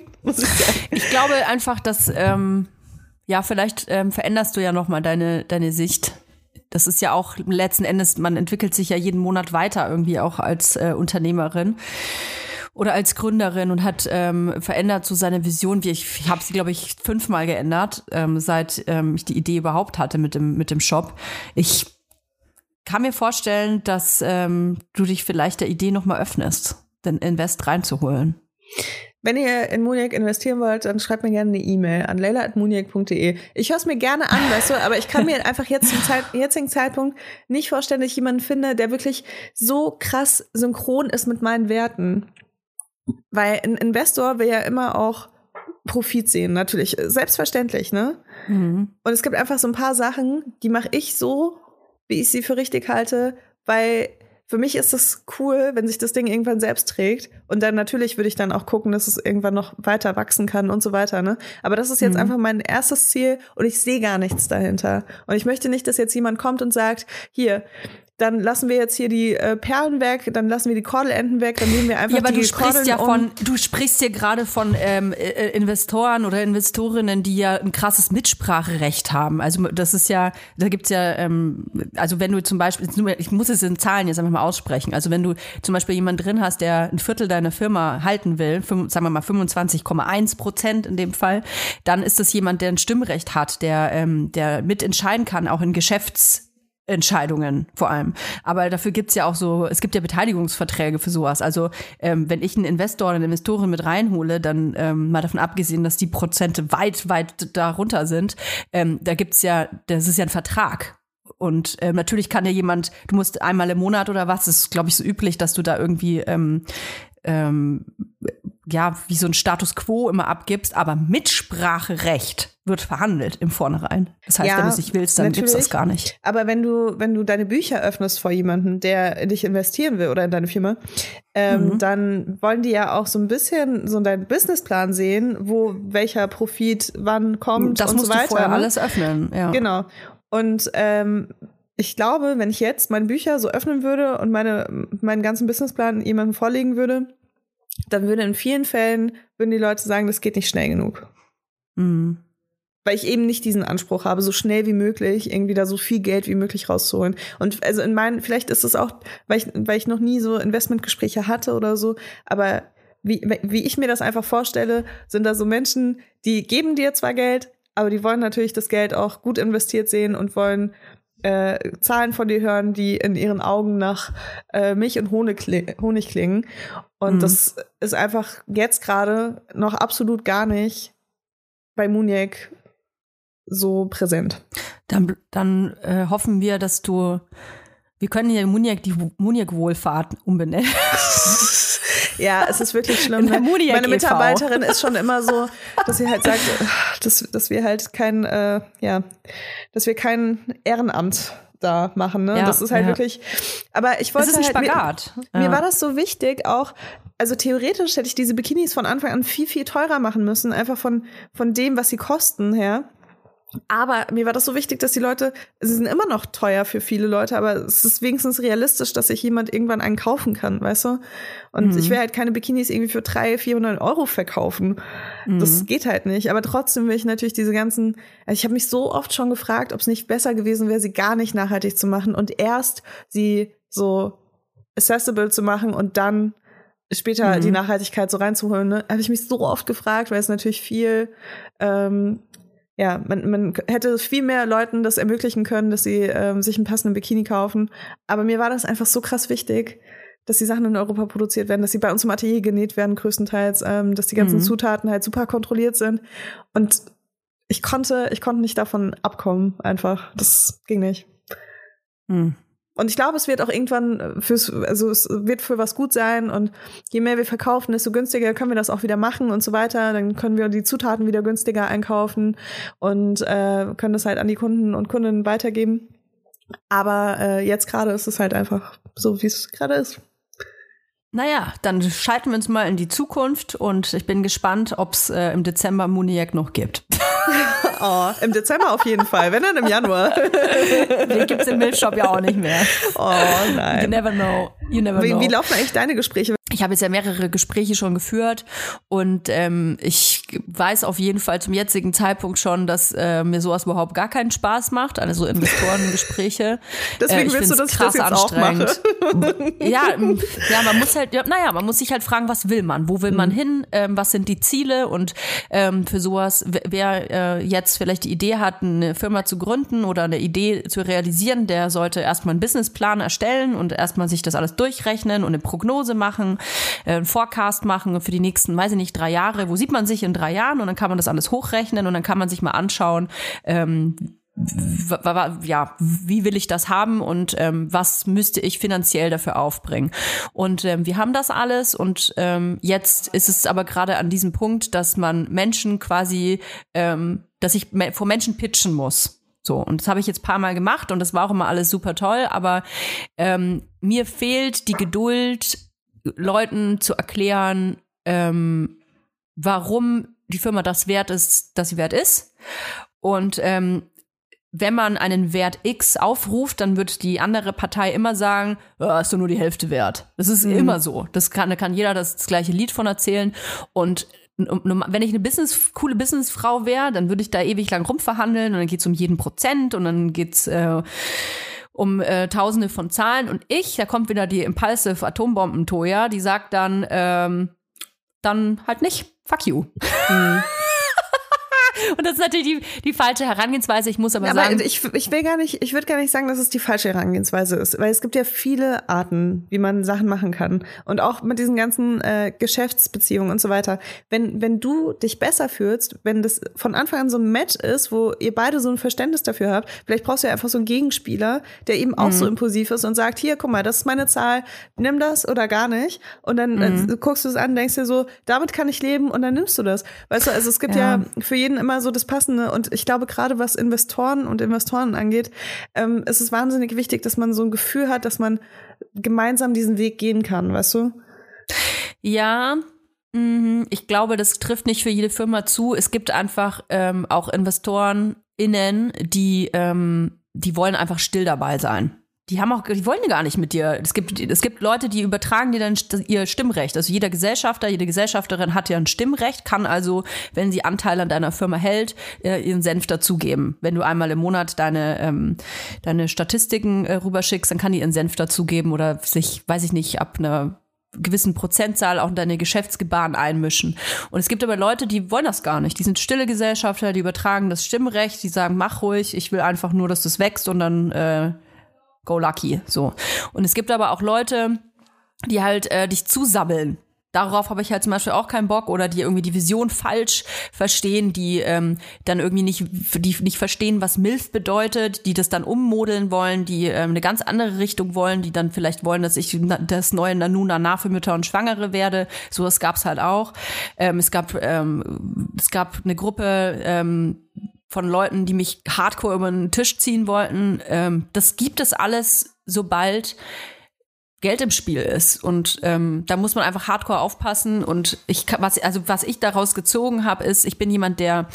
[SPEAKER 4] Ich glaube einfach, dass vielleicht veränderst du ja noch mal deine Sicht. Das ist ja auch letzten Endes, man entwickelt sich ja jeden Monat weiter irgendwie auch als Unternehmerin oder als Gründerin und hat verändert so seine Vision. Ich habe sie, glaube ich, 5-mal geändert, seit ich die Idee überhaupt hatte mit dem Shop. Ich kann mir vorstellen, dass du dich vielleicht der Idee noch mal öffnest, den Invest reinzuholen.
[SPEAKER 1] Wenn ihr in Muniac investieren wollt, dann schreibt mir gerne eine E-Mail an leila@muniac.de. Ich höre es mir gerne an, weißt du, aber ich kann mir einfach jetzt zum jetzigen Zeitpunkt nicht vorstellen, dass ich jemanden finde, der wirklich so krass synchron ist mit meinen Werten. Weil ein Investor will ja immer auch Profit sehen, natürlich, selbstverständlich, ne? Und es gibt einfach so ein paar Sachen, die mache ich so, wie ich sie für richtig halte, weil für mich ist es cool, wenn sich das Ding irgendwann selbst trägt. Und dann natürlich würde ich dann auch gucken, dass es irgendwann noch weiter wachsen kann und so weiter, ne? Aber das ist jetzt einfach mein erstes Ziel und ich sehe gar nichts dahinter. Und ich möchte nicht, dass jetzt jemand kommt und sagt, hier, dann lassen wir jetzt hier die Perlen weg, dann lassen wir die Kordelenten weg, dann nehmen wir einfach
[SPEAKER 4] aber
[SPEAKER 1] die
[SPEAKER 4] du sprichst hier gerade von Investoren oder Investorinnen, die ja ein krasses Mitspracherecht haben. Also das ist ja, da gibt's ja, also wenn du zum Beispiel, ich muss es in Zahlen jetzt einfach mal aussprechen, also wenn du zum Beispiel jemanden drin hast, der ein Viertel deiner Firma halten will, sagen wir mal 25,1% in dem Fall, dann ist das jemand, der ein Stimmrecht hat, der mitentscheiden kann, auch in Geschäftsentscheidungen vor allem. Aber dafür gibt's ja auch es gibt ja Beteiligungsverträge für sowas. Also wenn ich einen Investor oder eine Investorin mit reinhole, dann mal davon abgesehen, dass die Prozente weit, weit darunter sind, da gibt's ja, das ist ja ein Vertrag. Und natürlich kann ja jemand, du musst einmal im Monat oder was, das ist, glaube ich, so üblich, dass du da irgendwie wie so ein Status Quo immer abgibst, aber Mitspracherecht wird verhandelt im Vornherein. Das heißt, wenn du es nicht willst, dann gibt's das gar nicht.
[SPEAKER 1] Aber wenn du deine Bücher öffnest vor jemanden, der in dich investieren will oder in deine Firma, dann wollen die ja auch so ein bisschen so deinen Businessplan sehen, wo welcher Profit wann kommt
[SPEAKER 4] das
[SPEAKER 1] und so weiter.
[SPEAKER 4] Das musst du vorher alles öffnen, ja.
[SPEAKER 1] Genau. Und ich glaube, wenn ich jetzt meine Bücher so öffnen würde und meinen ganzen Businessplan jemandem vorlegen würde, dann würden in vielen Fällen die Leute sagen, das geht nicht schnell genug.
[SPEAKER 4] Mhm.
[SPEAKER 1] Weil ich eben nicht diesen Anspruch habe, so schnell wie möglich irgendwie da so viel Geld wie möglich rauszuholen. Und also vielleicht ist es auch, weil ich noch nie so Investmentgespräche hatte oder so, aber wie ich mir das einfach vorstelle, sind da so Menschen, die geben dir zwar Geld, aber die wollen natürlich das Geld auch gut investiert sehen und wollen Zahlen von dir hören, die in ihren Augen nach Milch und Honig klingen. Und das ist einfach jetzt gerade noch absolut gar nicht bei Muniac so präsent.
[SPEAKER 4] Dann hoffen wir, dass wir können ja Muniac die Muniac-Wohlfahrt umbenennen.
[SPEAKER 1] Ja, es ist wirklich schlimm. Meine Mitarbeiterin ist schon immer so, dass sie halt sagt, dass wir halt dass wir kein Ehrenamt da machen. Ne?
[SPEAKER 4] Ja,
[SPEAKER 1] das ist halt wirklich. Aber ich wollte
[SPEAKER 4] das ist ein
[SPEAKER 1] halt
[SPEAKER 4] Spagat.
[SPEAKER 1] Mir war das so wichtig, auch. Also theoretisch hätte ich diese Bikinis von Anfang an viel, viel teurer machen müssen, einfach von dem, was sie kosten her. Aber mir war das so wichtig, dass sie sind immer noch teuer für viele Leute, aber es ist wenigstens realistisch, dass sich jemand irgendwann einen kaufen kann, weißt du? Und ich will halt keine Bikinis irgendwie für 300-400 € verkaufen. Das geht halt nicht. Aber trotzdem will ich natürlich diese ganzen, ich habe mich so oft schon gefragt, ob es nicht besser gewesen wäre, sie gar nicht nachhaltig zu machen und erst sie so accessible zu machen und dann später die Nachhaltigkeit so reinzuholen. Ne? Habe ich mich so oft gefragt, weil es natürlich viel man hätte viel mehr Leuten das ermöglichen können, dass sie sich einen passenden Bikini kaufen. Aber mir war das einfach so krass wichtig, dass die Sachen in Europa produziert werden, dass sie bei uns im Atelier genäht werden größtenteils, dass die ganzen Zutaten halt super kontrolliert sind. Und ich konnte nicht davon abkommen einfach. Das ging nicht. Und ich glaube, es wird auch irgendwann es wird für was gut sein und je mehr wir verkaufen, desto günstiger können wir das auch wieder machen und so weiter. Dann können wir die Zutaten wieder günstiger einkaufen und können das halt an die Kunden und Kundinnen weitergeben. Aber jetzt gerade ist es halt einfach so, wie es gerade ist.
[SPEAKER 4] Naja, dann schalten wir uns mal in die Zukunft und ich bin gespannt, ob es im Dezember Muniac noch gibt.
[SPEAKER 1] Oh, im Dezember auf jeden Fall, wenn dann im Januar.
[SPEAKER 4] Den gibt's im Milchshop ja auch nicht mehr.
[SPEAKER 1] Oh nein.
[SPEAKER 4] You never know.
[SPEAKER 1] Wie laufen eigentlich deine Gespräche?
[SPEAKER 4] Ich habe jetzt ja mehrere Gespräche schon geführt und ich weiß auf jeden Fall zum jetzigen Zeitpunkt schon, dass mir sowas überhaupt gar keinen Spaß macht, also Investorengespräche.
[SPEAKER 1] Deswegen willst du, dass ich das jetzt auch mache?
[SPEAKER 4] Man muss sich halt fragen, was will man? Wo will man hin? Was sind die Ziele? Und für sowas, wer jetzt vielleicht die Idee hat, eine Firma zu gründen oder eine Idee zu realisieren, der sollte erstmal einen Businessplan erstellen und erstmal sich das alles durchrechnen und eine Prognose machen, einen Forecast machen für die nächsten, 3 Jahre. Wo sieht man sich in 3 Jahren? Und dann kann man das alles hochrechnen und dann kann man sich mal anschauen, wie will ich das haben und was müsste ich finanziell dafür aufbringen. Und wir haben das alles und jetzt ist es aber gerade an diesem Punkt, dass man Menschen quasi, dass ich vor Menschen pitchen muss. So, und das habe ich jetzt ein paar Mal gemacht und das war auch immer alles super toll, aber mir fehlt die Geduld, Leuten zu erklären, warum die Firma das wert ist, das sie wert ist. Und wenn man einen Wert X aufruft, dann wird die andere Partei immer sagen, ist doch nur die Hälfte wert. Das ist immer so. Da kann jeder das gleiche Lied von erzählen. Und wenn ich eine coole Businessfrau wäre, dann würde ich da ewig lang rumverhandeln und dann geht's um jeden Prozent und dann geht's um Tausende von Zahlen. Und da kommt wieder die Impulsive Atombomben-Toya, die sagt dann halt nicht, fuck you. Und das ist natürlich die falsche Herangehensweise. Ich muss aber sagen.
[SPEAKER 1] Ich würde gar nicht sagen, dass es die falsche Herangehensweise ist, weil es gibt ja viele Arten, wie man Sachen machen kann. Und auch mit diesen ganzen Geschäftsbeziehungen und so weiter. Wenn du dich besser fühlst, wenn das von Anfang an so ein Match ist, wo ihr beide so ein Verständnis dafür habt, vielleicht brauchst du ja einfach so einen Gegenspieler, der eben auch so impulsiv ist und sagt, hier, guck mal, das ist meine Zahl, nimm das oder gar nicht. Und dann guckst du es an, denkst dir so, damit kann ich leben und dann nimmst du das. Weißt du, also es gibt ja für jeden immer so das Passende und ich glaube, gerade was Investoren angeht, ist es wahnsinnig wichtig, dass man so ein Gefühl hat, dass man gemeinsam diesen Weg gehen kann, weißt du?
[SPEAKER 4] Ja, ich glaube, das trifft nicht für jede Firma zu. Es gibt einfach auch InvestorInnen, die wollen einfach still dabei sein. Die wollen gar nicht mit dir. Es gibt Leute, die übertragen dir dann ihr Stimmrecht. Also jeder Gesellschafter, jede Gesellschafterin hat ja ein Stimmrecht, kann also, wenn sie Anteil an deiner Firma hält, ihren Senf dazugeben. Wenn du einmal im Monat deine Statistiken rüberschickst, dann kann die ihren Senf dazugeben oder sich, weiß ich nicht, ab einer gewissen Prozentzahl auch in deine Geschäftsgebaren einmischen. Und es gibt aber Leute, die wollen das gar nicht. Die sind stille Gesellschafter, die übertragen das Stimmrecht, die sagen, mach ruhig, ich will einfach nur, dass das wächst und dann go lucky, so. Und es gibt aber auch Leute, die halt dich zusabbeln. Darauf habe ich halt zum Beispiel auch keinen Bock oder die irgendwie die Vision falsch verstehen, die dann irgendwie nicht verstehen, was MILF bedeutet, die das dann ummodeln wollen, die eine ganz andere Richtung wollen, die dann vielleicht wollen, dass ich das neue Nanu Nana für Mütter und Schwangere werde. Sowas gab's halt auch. Es gab eine Gruppe von Leuten, die mich hardcore über den Tisch ziehen wollten. Das gibt es alles, sobald Geld im Spiel ist. Und da muss man einfach hardcore aufpassen. Und was ich daraus gezogen habe, ist, ich bin jemand, der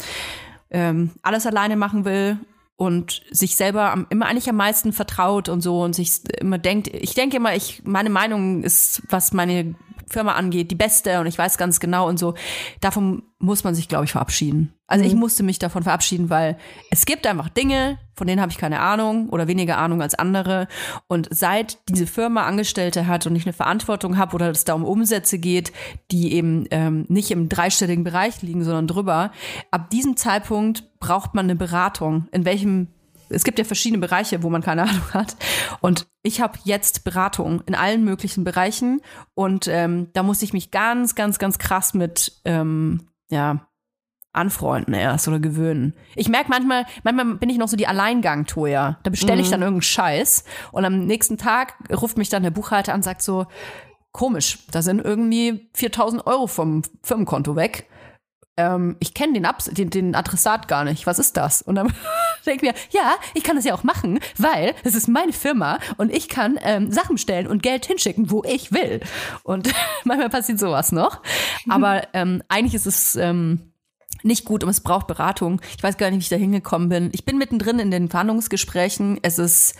[SPEAKER 4] alles alleine machen will und sich selber eigentlich am meisten vertraut und so und sich immer denkt, ich denke immer, meine Meinung ist, was meine Firma angeht, die beste und ich weiß ganz genau und so. Davon muss man sich, glaube ich, verabschieden. Also ich musste mich davon verabschieden, weil es gibt einfach Dinge, von denen habe ich keine Ahnung oder weniger Ahnung als andere. Und seit diese Firma Angestellte hat und ich eine Verantwortung habe oder es da um Umsätze geht, die eben nicht im dreistelligen Bereich liegen, sondern drüber, ab diesem Zeitpunkt braucht man eine Beratung. Es gibt ja verschiedene Bereiche, wo man keine Ahnung hat. Und ich habe jetzt Beratung in allen möglichen Bereichen. Und da muss ich mich ganz, ganz, ganz krass mit anfreunden erst oder gewöhnen. Ich merke manchmal bin ich noch so die Alleingang-Toya. Da bestelle ich dann irgendeinen Scheiß. Und am nächsten Tag ruft mich dann der Buchhalter an und sagt so, komisch, da sind irgendwie 4.000 Euro vom Firmenkonto weg. Ich kenne den Adressat gar nicht. Was ist das? Und dann denke ich mir, ja, ich kann das ja auch machen, weil es ist meine Firma und ich kann Sachen bestellen und Geld hinschicken, wo ich will. Und manchmal passiert sowas noch. Aber eigentlich ist es nicht gut und es braucht Beratung. Ich weiß gar nicht, wie ich da hingekommen bin. Ich bin mittendrin in den Verhandlungsgesprächen. Es ist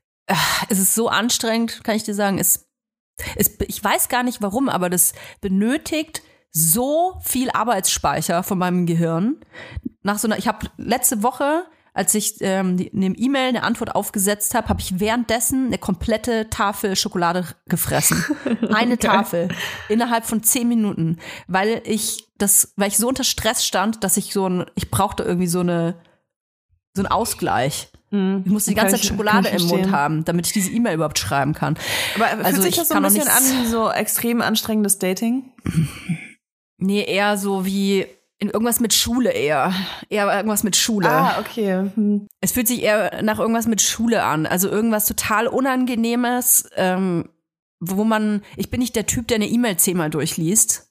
[SPEAKER 4] so anstrengend, kann ich dir sagen. Ich weiß gar nicht warum, aber das benötigt so viel Arbeitsspeicher von meinem Gehirn. Ich habe letzte Woche, als ich in dem E-Mail eine Antwort aufgesetzt habe ich währenddessen eine komplette Tafel Schokolade gefressen. Eine Tafel innerhalb von 10 Minuten, weil ich so unter Stress stand, dass ich brauchte irgendwie so einen Ausgleich. Ich musste die ganze Zeit Schokolade im Mund haben, damit ich diese E-Mail überhaupt schreiben kann.
[SPEAKER 1] Aber fühlt sich das so ein bisschen an wie so extrem anstrengendes Dating?
[SPEAKER 4] Nee, eher so wie in irgendwas mit Schule eher. Eher irgendwas mit Schule.
[SPEAKER 1] Ah, okay.
[SPEAKER 4] Es fühlt sich eher nach irgendwas mit Schule an. Also irgendwas total Unangenehmes, ich bin nicht der Typ, der eine E-Mail 10-mal durchliest.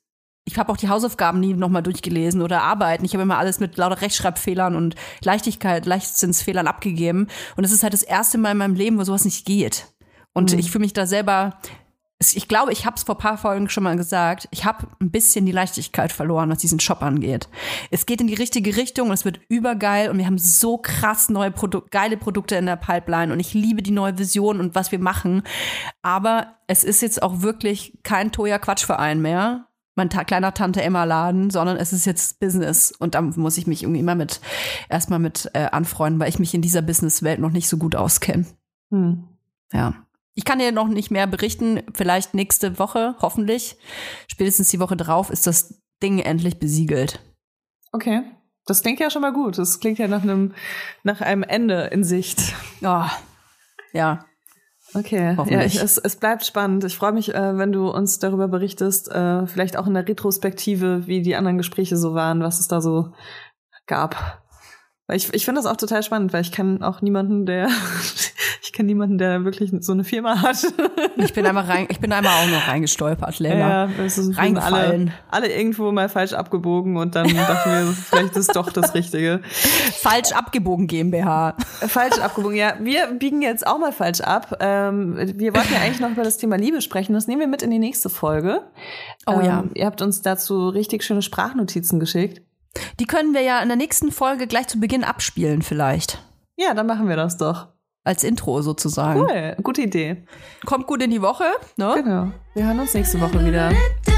[SPEAKER 4] Ich habe auch die Hausaufgaben nie nochmal durchgelesen oder Arbeiten. Ich habe immer alles mit lauter Rechtschreibfehlern und Leichtsinnsfehlern abgegeben. Und es ist halt das erste Mal in meinem Leben, wo sowas nicht geht. Und ich fühle mich da selber, ich glaube, ich habe es vor ein paar Folgen schon mal gesagt, ich habe ein bisschen die Leichtigkeit verloren, was diesen Shop angeht. Es geht in die richtige Richtung und es wird übergeil und wir haben so krass neue geile Produkte in der Pipeline und ich liebe die neue Vision und was wir machen. Aber es ist jetzt auch wirklich kein Toya-Quatschverein mehr. Mein kleiner Tante-Emma-Laden, sondern es ist jetzt Business. Und da muss ich mich irgendwie immer erstmal mit anfreunden, weil ich mich in dieser Business-Welt noch nicht so gut auskenne. Ja. Ich kann dir noch nicht mehr berichten. Vielleicht nächste Woche, hoffentlich. Spätestens die Woche drauf ist das Ding endlich besiegelt.
[SPEAKER 1] Okay. Das klingt ja schon mal gut. Das klingt ja nach einem Ende in Sicht.
[SPEAKER 4] Oh, ja.
[SPEAKER 1] Okay, ja, es bleibt spannend. Ich freue mich, wenn du uns darüber berichtest, vielleicht auch in der Retrospektive, wie die anderen Gespräche so waren, was es da so gab. Weil ich finde das auch total spannend, weil ich kenne auch niemanden, der wirklich so eine Firma hat.
[SPEAKER 4] Ich bin einmal auch noch reingestolpert, Lena.
[SPEAKER 1] Ja, es ist
[SPEAKER 4] reingefallen.
[SPEAKER 1] Alle irgendwo mal falsch abgebogen und dann dachten wir, vielleicht ist doch das Richtige.
[SPEAKER 4] Falsch abgebogen GmbH.
[SPEAKER 1] Falsch abgebogen, ja. Wir biegen jetzt auch mal falsch ab. Wir wollten ja eigentlich noch über das Thema Liebe sprechen. Das nehmen wir mit in die nächste Folge.
[SPEAKER 4] Oh ja.
[SPEAKER 1] Ihr habt uns dazu richtig schöne Sprachnotizen geschickt.
[SPEAKER 4] Die können wir ja in der nächsten Folge gleich zu Beginn abspielen vielleicht.
[SPEAKER 1] Ja, dann machen wir das doch.
[SPEAKER 4] Als Intro sozusagen.
[SPEAKER 1] Cool, gute Idee.
[SPEAKER 4] Kommt gut in die Woche, ne?
[SPEAKER 1] Genau. Wir hören uns nächste Woche wieder.